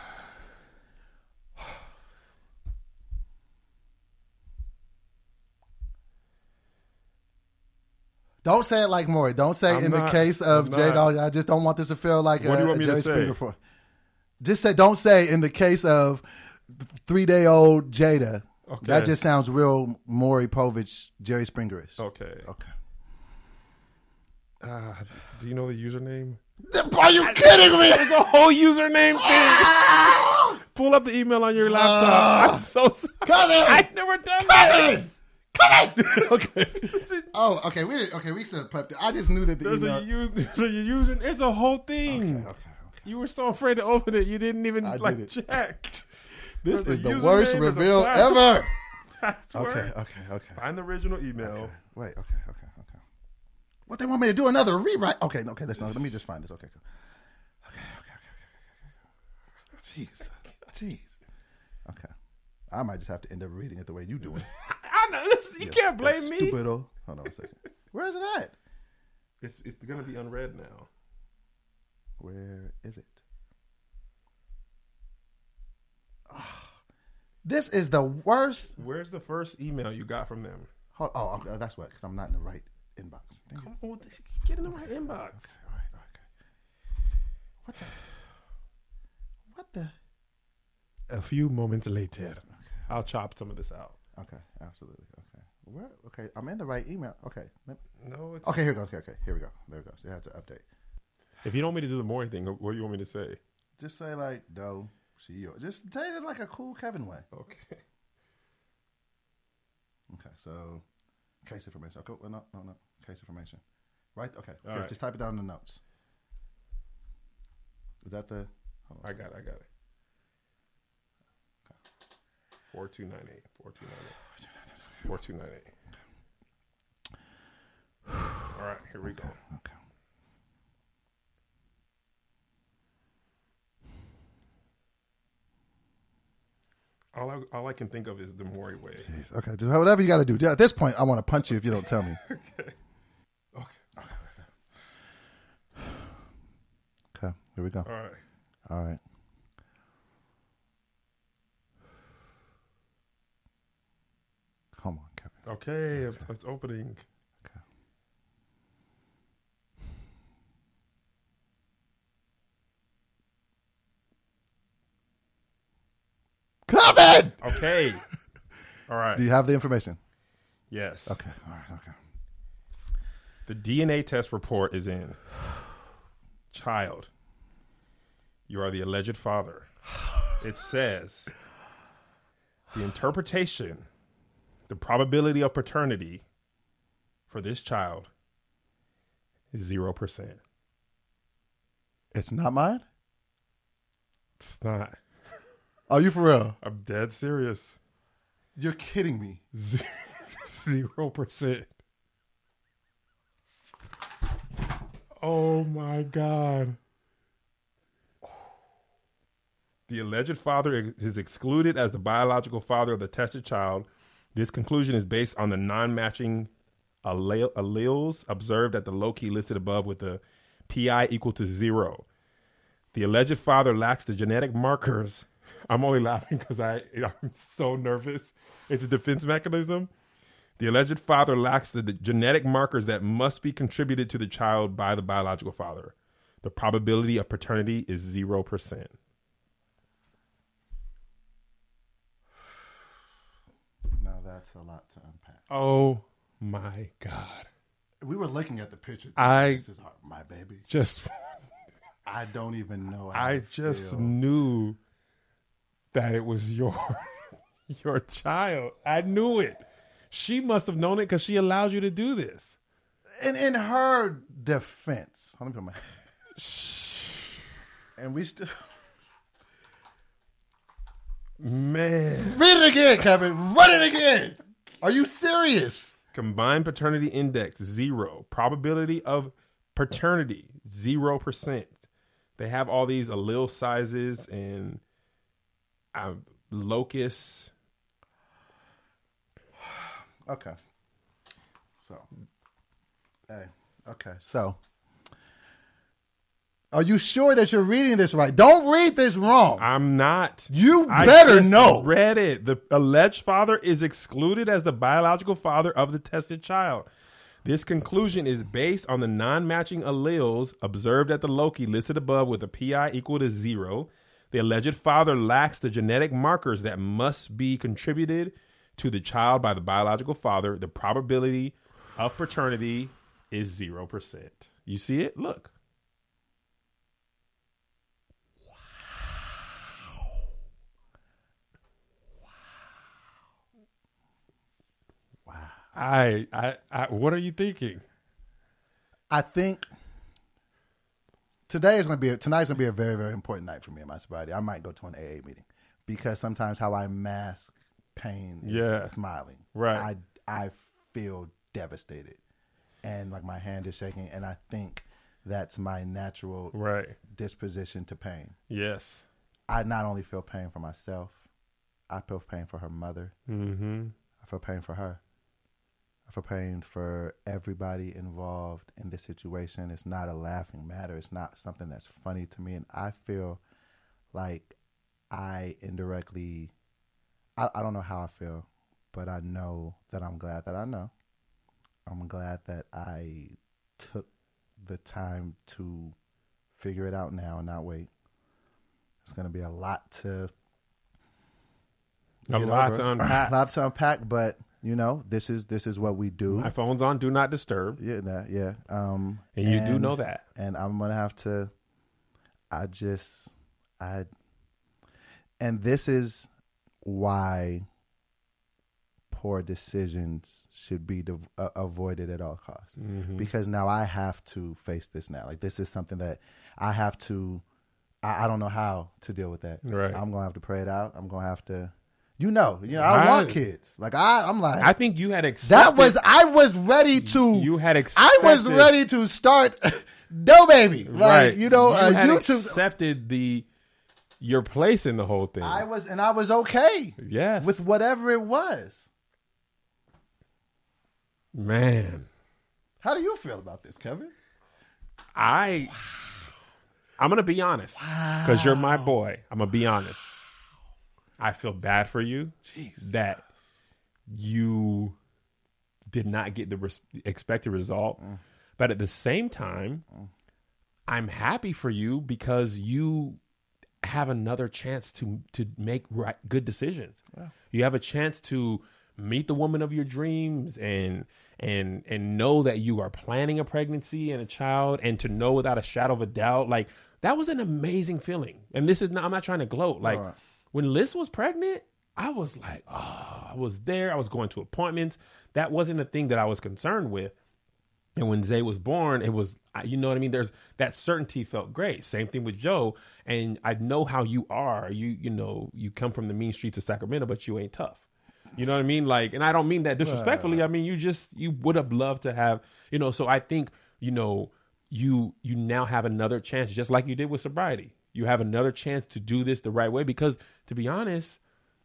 Don't say it like Maury. Don't say I'm in not- the case of I'm Jay not. Dog. I just don't want this to feel like What do a, you want a me to Jerry say? Springer for. Just say, don't say in the case of three day old Jada. Okay. That just sounds real Maury Povich, Jerry Springerish. Okay. Okay. Uh, do you know the username? Are you kidding me? There's a whole username thing. Pull up the email on your laptop. I'm so sorry. Come in. I've never done Come in. this. Come in. Okay. Oh, okay. We didn't, okay. We should have prepped it. I just knew that the There's email. a, use, there's a user. It's a whole thing. Okay, okay, okay. You were so afraid to open it, you didn't even I like did it. check. This There's is a the username, worst there's a reveal password. ever. Password. Okay, okay, okay. Find the original email. Okay. Wait, okay, okay, okay. What they want me to do? Another rewrite? Okay, okay. That's not. Let me just find this. Okay, cool. Okay, okay, okay, okay, okay. Jeez, jeez. Okay, I might just have to end up reading it the way you do it. I know this. You Yes, can't blame yes, me. Stupido. Hold on a second. Where is it at? It's it's gonna be unread now. Where is it? This is the worst. Where's the first email you got from them? Hold, oh, okay, that's what. Because I'm not in the right inbox. Dang it. Come on, get in the right inbox. All right, okay. What the? What the? A few moments later, I'll chop some of this out. Okay, absolutely. Okay. Where? Okay, I'm in the right email. Okay. Let, No, it's okay, here we go. Okay, okay. Here we go. There we go. So you have to update. If you don't want me to do the more thing, what do you want me to say? Just say like, "Do she?" Or just say it like a cool Kevin way. Okay. Okay. So, case information. Okay. Well, no, no, no. Case information. Right. Okay. All Here, right. just type it down in the notes. Is that the? I got it. I got it. Four two nine eight. Four two nine eight. Four two nine eight. All right, here we Okay. go. Okay. All I, all I can think of is the Maury way. Jeez. Okay. Do whatever you got to do. Yeah, at this point, I want to punch you if you don't tell me. Okay. Okay. Okay. Here we go. All right. All right. Come on, Kevin. Okay, it's, it's opening. Okay. Kevin! Okay. All right. Do you have the information? Yes. Okay. All right. Okay. The D N A test report is in. Child, you are the alleged father. It says the interpretation, the probability of paternity for this child is zero percent. It's not mine? It's not. Are you for real? I'm dead serious. You're kidding me. Zero percent. Oh my God. The alleged father is excluded as the biological father of the tested child. This conclusion is based on the non-matching allele- alleles observed at the loci listed above with the P I equal to zero. The alleged father lacks the genetic markers. I'm only laughing because I I'm so nervous. It's a defense mechanism. The alleged father lacks the, the genetic markers that must be contributed to the child by the biological father. The probability of paternity is zero percent. Now that's a lot to unpack. Oh my God. We were looking at the picture. I- This is our, my baby. Just, I don't even know how I I just feel. knew that it was your, your child. I knew it. She must have known it because she allows you to do this. In, in her defense, let me put my. And we still. Man. Read it again, Kevin. Run it again. Are you serious? Combined paternity index, zero. Probability of paternity, zero percent. They have all these allele sizes and uh, locus. Okay. So. Hey. Okay. So. Are you sure that you're reading this right? Don't read this wrong. I'm not. You I better just know. Read it. The alleged father is excluded as the biological father of the tested child. This conclusion is based on the non-matching alleles observed at the loci listed above with a P I equal to zero. The alleged father lacks the genetic markers that must be contributed to the child by the biological father. The probability of paternity is zero percent. You see it? Look. I, I, I, what are you thinking? I think today is going to be a, tonight's going to be a very, very important night for me in my sobriety. I might go to an A A meeting because sometimes how I mask pain is Yeah. smiling. Right. I I feel devastated and like my hand is shaking, and I think that's my natural Right. disposition to pain. Yes. I not only feel pain for myself, I feel pain for her mother. Mm-hmm. I feel pain for her. I feel pain for everybody involved in this situation. It's not a laughing matter. It's not something that's funny to me. And I feel like I indirectly, I, I don't know how I feel, but I know that I'm glad that I know. I'm glad that I took the time to figure it out now and not wait. It's going to be a lot to A get lot over. to unpack. A lot to unpack, but you know, this is this is what we do. My phone's on Do Not Disturb. Yeah, that, yeah. Um, And you do know that. And I'm gonna have to. I just, I, and this is why poor decisions should be de- uh, avoided at all costs. Mm-hmm. Because now I have to face this now. Like this is something that I have to I, I don't know how to deal with that. Right. I'm gonna have to pray it out. I'm gonna have to, you know, you know, I, I want kids. Like I, I'm like, I think you had accepted. that was I was ready to. You had I accepted. was ready to start. No baby, like Right. you know, you uh, had YouTube. accepted the your place in the whole thing. I was, and I was okay. Yes. With whatever it was. Man, How do you feel about this, Kevin? I. I'm gonna be honest, because you're my boy. I'm gonna be honest. I feel bad for you Jesus. that you did not get the res- expected result, mm. but at the same time, mm. I'm happy for you because you have another chance to to make right, good decisions. Yeah. You have a chance to meet the woman of your dreams and and and know that you are planning a pregnancy and a child, and to know without a shadow of a doubt, like that was an amazing feeling. And this is not, I'm not trying to gloat. Like right. when Liz was pregnant, I was like, oh, I was there. I was going to appointments. That wasn't a thing that I was concerned with. And when Zay was born, it was, you know what I mean? There's that certainty felt great. Same thing with Joe. And I know how you are. You, you know, you come from the mean streets of Sacramento, but you ain't tough. You know what I mean? Like, and I don't mean that disrespectfully. I mean, you just, you would have loved to have, you know, so I think, you know, you, you now have another chance, just like you did with sobriety. You have another chance to do this the right way, because to be honest,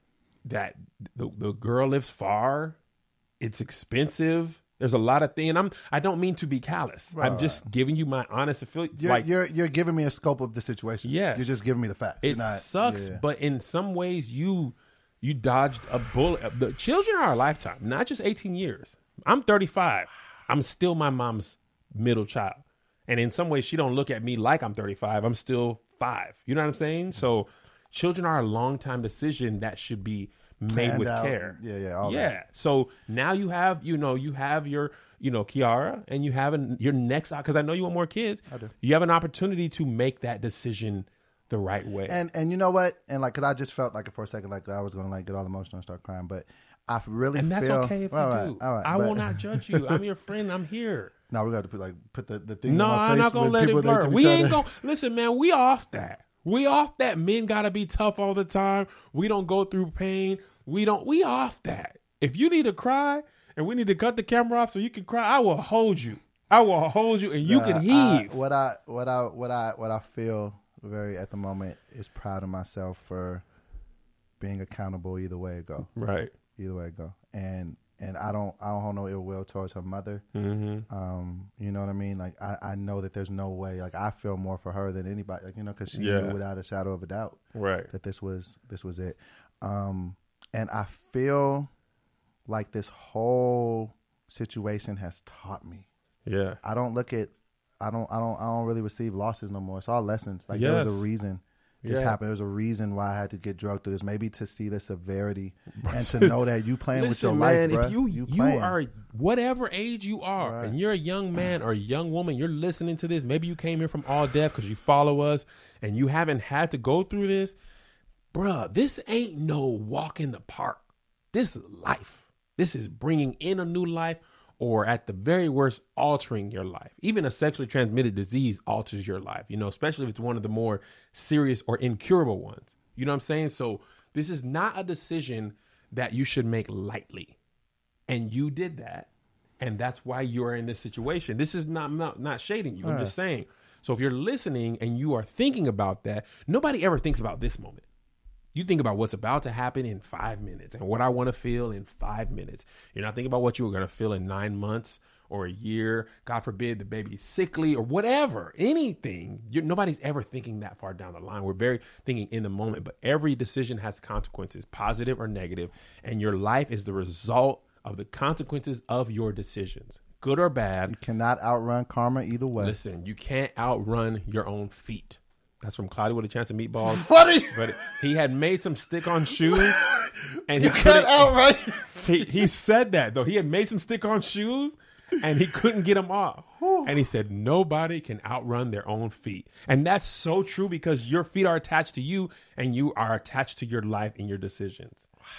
that the, the girl lives far. It's expensive. There's a lot of things. I'm, I don't mean to be callous. Right, I'm just right. giving you my honest feeling. You're, like, you're you're giving me a scope of the situation. Yes. You're just giving me the fact. It not, sucks, yeah. but in some ways you you dodged a bullet. The children are a lifetime, not just eighteen years. I'm thirty-five. I'm still my mom's middle child. And in some ways she don't look at me like I'm thirty-five. I'm still five. You know what I'm saying? So children are a long time decision that should be made Planned with out. care. Yeah, yeah, all yeah. that. So now you have, you know, you have your, you know, Kiara, and you have an, your next, because I know you want more kids. I do. You have an opportunity to make that decision the right way. And and you know what? And like, cause I just felt like for a second, like I was gonna like get all emotional and start crying, but I really and that's feel okay if all you right, do. all right, I but, will not judge you. I'm your friend. I'm here. No, we got to put like put the, the thing. No, on my I'm face not gonna when let people it blur. like to be We trying ain't to- gonna listen, man. We off that. We off that. Men gotta be tough all the time. We don't go through pain. We don't. We off that. If you need to cry and we need to cut the camera off so you can cry, I will hold you. I will hold you, and you Nah, can I- heave. what I what I what I what I feel very at the moment is proud of myself for being accountable either way it go. Right. Either way it go. And and I don't I don't hold no ill will towards her mother. Mm-hmm. Um, you know what I mean? Like I, I know that there's no way. Like I feel more for her than anybody. Like you know, because she Yeah. knew without a shadow of a doubt Right. that this was this was it. Um, and I feel like this whole situation has taught me. Yeah. I don't look at. I don't. I don't. I don't really receive losses no more. It's all lessons. Like there was a Yes. reason this Yeah. happened. There was a reason why I had to get drugged through this. Maybe to see the severity and to know that you playing Listen, with your man, life, bro. if you you, you, playing. are whatever age you are, Right. and you're a young man or a young woman, you're listening to this. Maybe you came here from All Deaf because you follow us, and you haven't had to go through this, bruh. This ain't no walk in the park. This is life. This is bringing in a new life, or at the very worst, altering your life. Even a sexually transmitted disease alters your life, you know, especially if it's one of the more serious or incurable ones. You know what I'm saying? So this is not a decision that you should make lightly. And you did that. And that's why you're in this situation. This is not not, not shading you. I'm just saying. So if you're listening and you are thinking about that, nobody ever thinks about this moment. You think about what's about to happen in five minutes and what I want to feel in five minutes. You're not thinking about what you were going to feel in nine months or a year. God forbid the baby's sickly or whatever, anything. You're, nobody's ever thinking that far down the line. We're very thinking in the moment, but every decision has consequences, positive or negative, and your life is the result of the consequences of your decisions, good or bad. You cannot outrun karma either way. Listen, you can't outrun your own feet. That's from Cloudy with a Chance of Meatballs. What are you? But he had made some stick-on shoes, and he You couldn't can't outright. He, he said that though. He had made some stick-on shoes, and he couldn't get them off. And he said nobody can outrun their own feet, and that's so true because your feet are attached to you, and you are attached to your life and your decisions.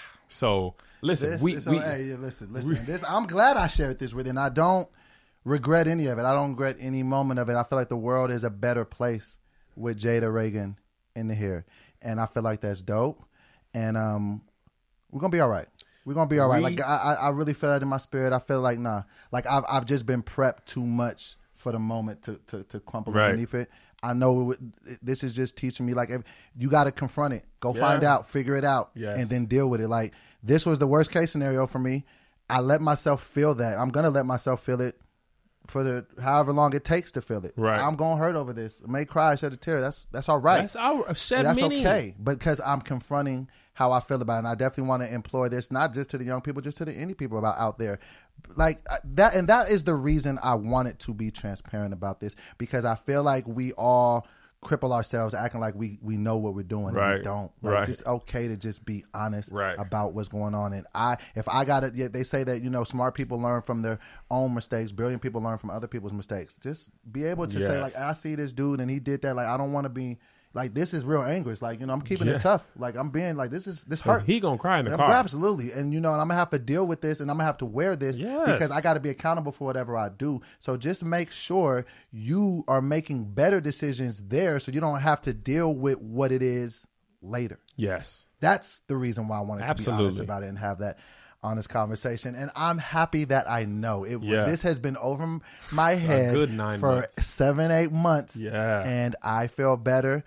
So listen, This, we, so, we hey, listen, listen. This, I'm glad I shared this with you, and I don't regret any of it. I don't regret any moment of it. I feel like the world is a better place with Jada Reagan in the hair, and I feel like that's dope. And um, we're gonna be all right. We're gonna be all right. We- Like I, I really feel that in my spirit. I feel like nah. Like I've I've just been prepped too much for the moment to to, to crumple Right. underneath it. I know it, would- it, this is just teaching me like if, you got to confront it, go Yeah. find out, figure it out, Yes. and then deal with it. Like this was the worst case scenario for me. I let myself feel that. I'm gonna let myself feel it for the however long it takes to feel it. Right. I'm gonna hurt over this. I may cry, shed a tear. That's that's all right. That's our shed That's many. okay, because I'm confronting how I feel about it. And I definitely want to employ this, not just to the young people, just to the indie people about out there. Like uh, that, and that is the reason I wanted to be transparent about this, because I feel like we all cripple ourselves acting like we, we know what we're doing and Right. we don't. Like, Right. It's okay to just be honest Right. about what's going on. And I, if I got it, yeah, they say that, you know, smart people learn from their own mistakes. Brilliant people learn from other people's mistakes. Just be able to say, Yes. like, I see this dude and he did that. Like, I don't want to be. Like, this is real anguish. Like, you know, I'm keeping Yeah. it tough. Like, I'm being like, this is this Oh, hurts. he gonna cry in the I'm- car. Absolutely. And, you know, and I'm going to have to deal with this and I'm going to have to wear this Yes. because I got to be accountable for whatever I do. So just make sure you are making better decisions there so you don't have to deal with what it is later. Yes. That's the reason why I wanted to be honest Absolutely. about it and have that honest conversation. And I'm happy that I know it. Yeah. This has been over my head good nine for months. seven, eight months. Yeah. And I feel better.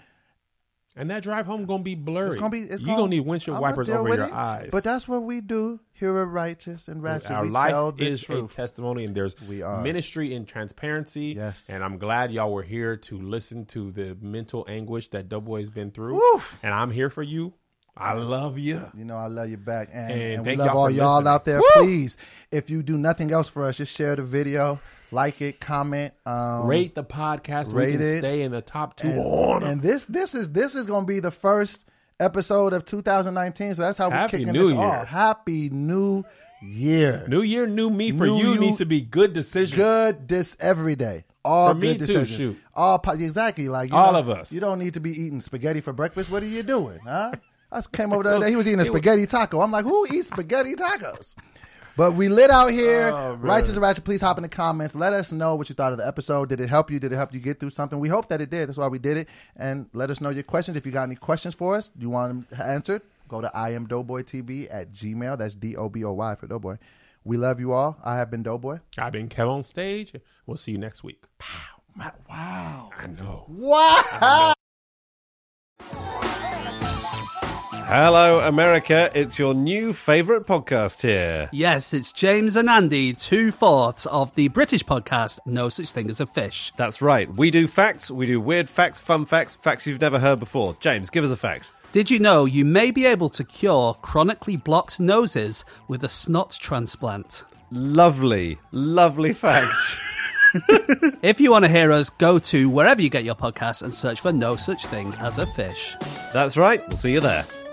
And that drive home gonna be blurry. It's gonna be. It's you gonna, gonna need windshield I'ma wipers deal over with your it. eyes. But that's what we do here at Righteous and Ratchet. Our we life tell the is truth. a testimony, and there's We are. ministry in transparency. Yes. And I'm glad y'all were here to listen to the mental anguish that Doughboy's been through. Woof. And I'm here for you. I love you. You know, I love you back. And, And and we thank love y'all all for y'all listening. out there. Woo! Please, if you do nothing else for us, just share the video, like it, comment, um, Rate the podcast so rate we can it. stay in the top two and, on and this this is this is going to be the first episode of two thousand nineteen. So that's how we're Happy kicking New this Year. off. Happy New Year. New year, new me. For New you, you- needs to be good decisions. Good this every day. All For good me too, decisions. shoot. All po- exactly like you All know, of us. You don't need to be eating spaghetti for breakfast. What are you doing, huh? I came over the other day. He was eating a spaghetti taco. I'm like, who eats spaghetti tacos? But we lit out here. Oh, man. Righteous and Ratchet, please hop in the comments. Let us know what you thought of the episode. Did it help you? Did it help you get through something? We hope that it did. That's why we did it. And let us know your questions. If you got any questions for us, you want them answered, go to I am Doughboy T V at Gmail. That's D O B O Y for Doughboy. We love you all. I have been Doughboy. I've been Kev on stage. We'll see you next week. Wow. I know. Wow. Hello, America. It's your new favourite podcast here. Yes, it's James and Andy, two fourths of the British podcast No Such Thing as a Fish. That's right. We do facts, we do weird facts, fun facts, facts you've never heard before. James, give us a fact. Did you know you may be able to cure chronically blocked noses with a snot transplant? Lovely, lovely facts. If you want to hear us, go to wherever you get your podcasts and search for No Such Thing as a Fish. That's right. We'll see you there.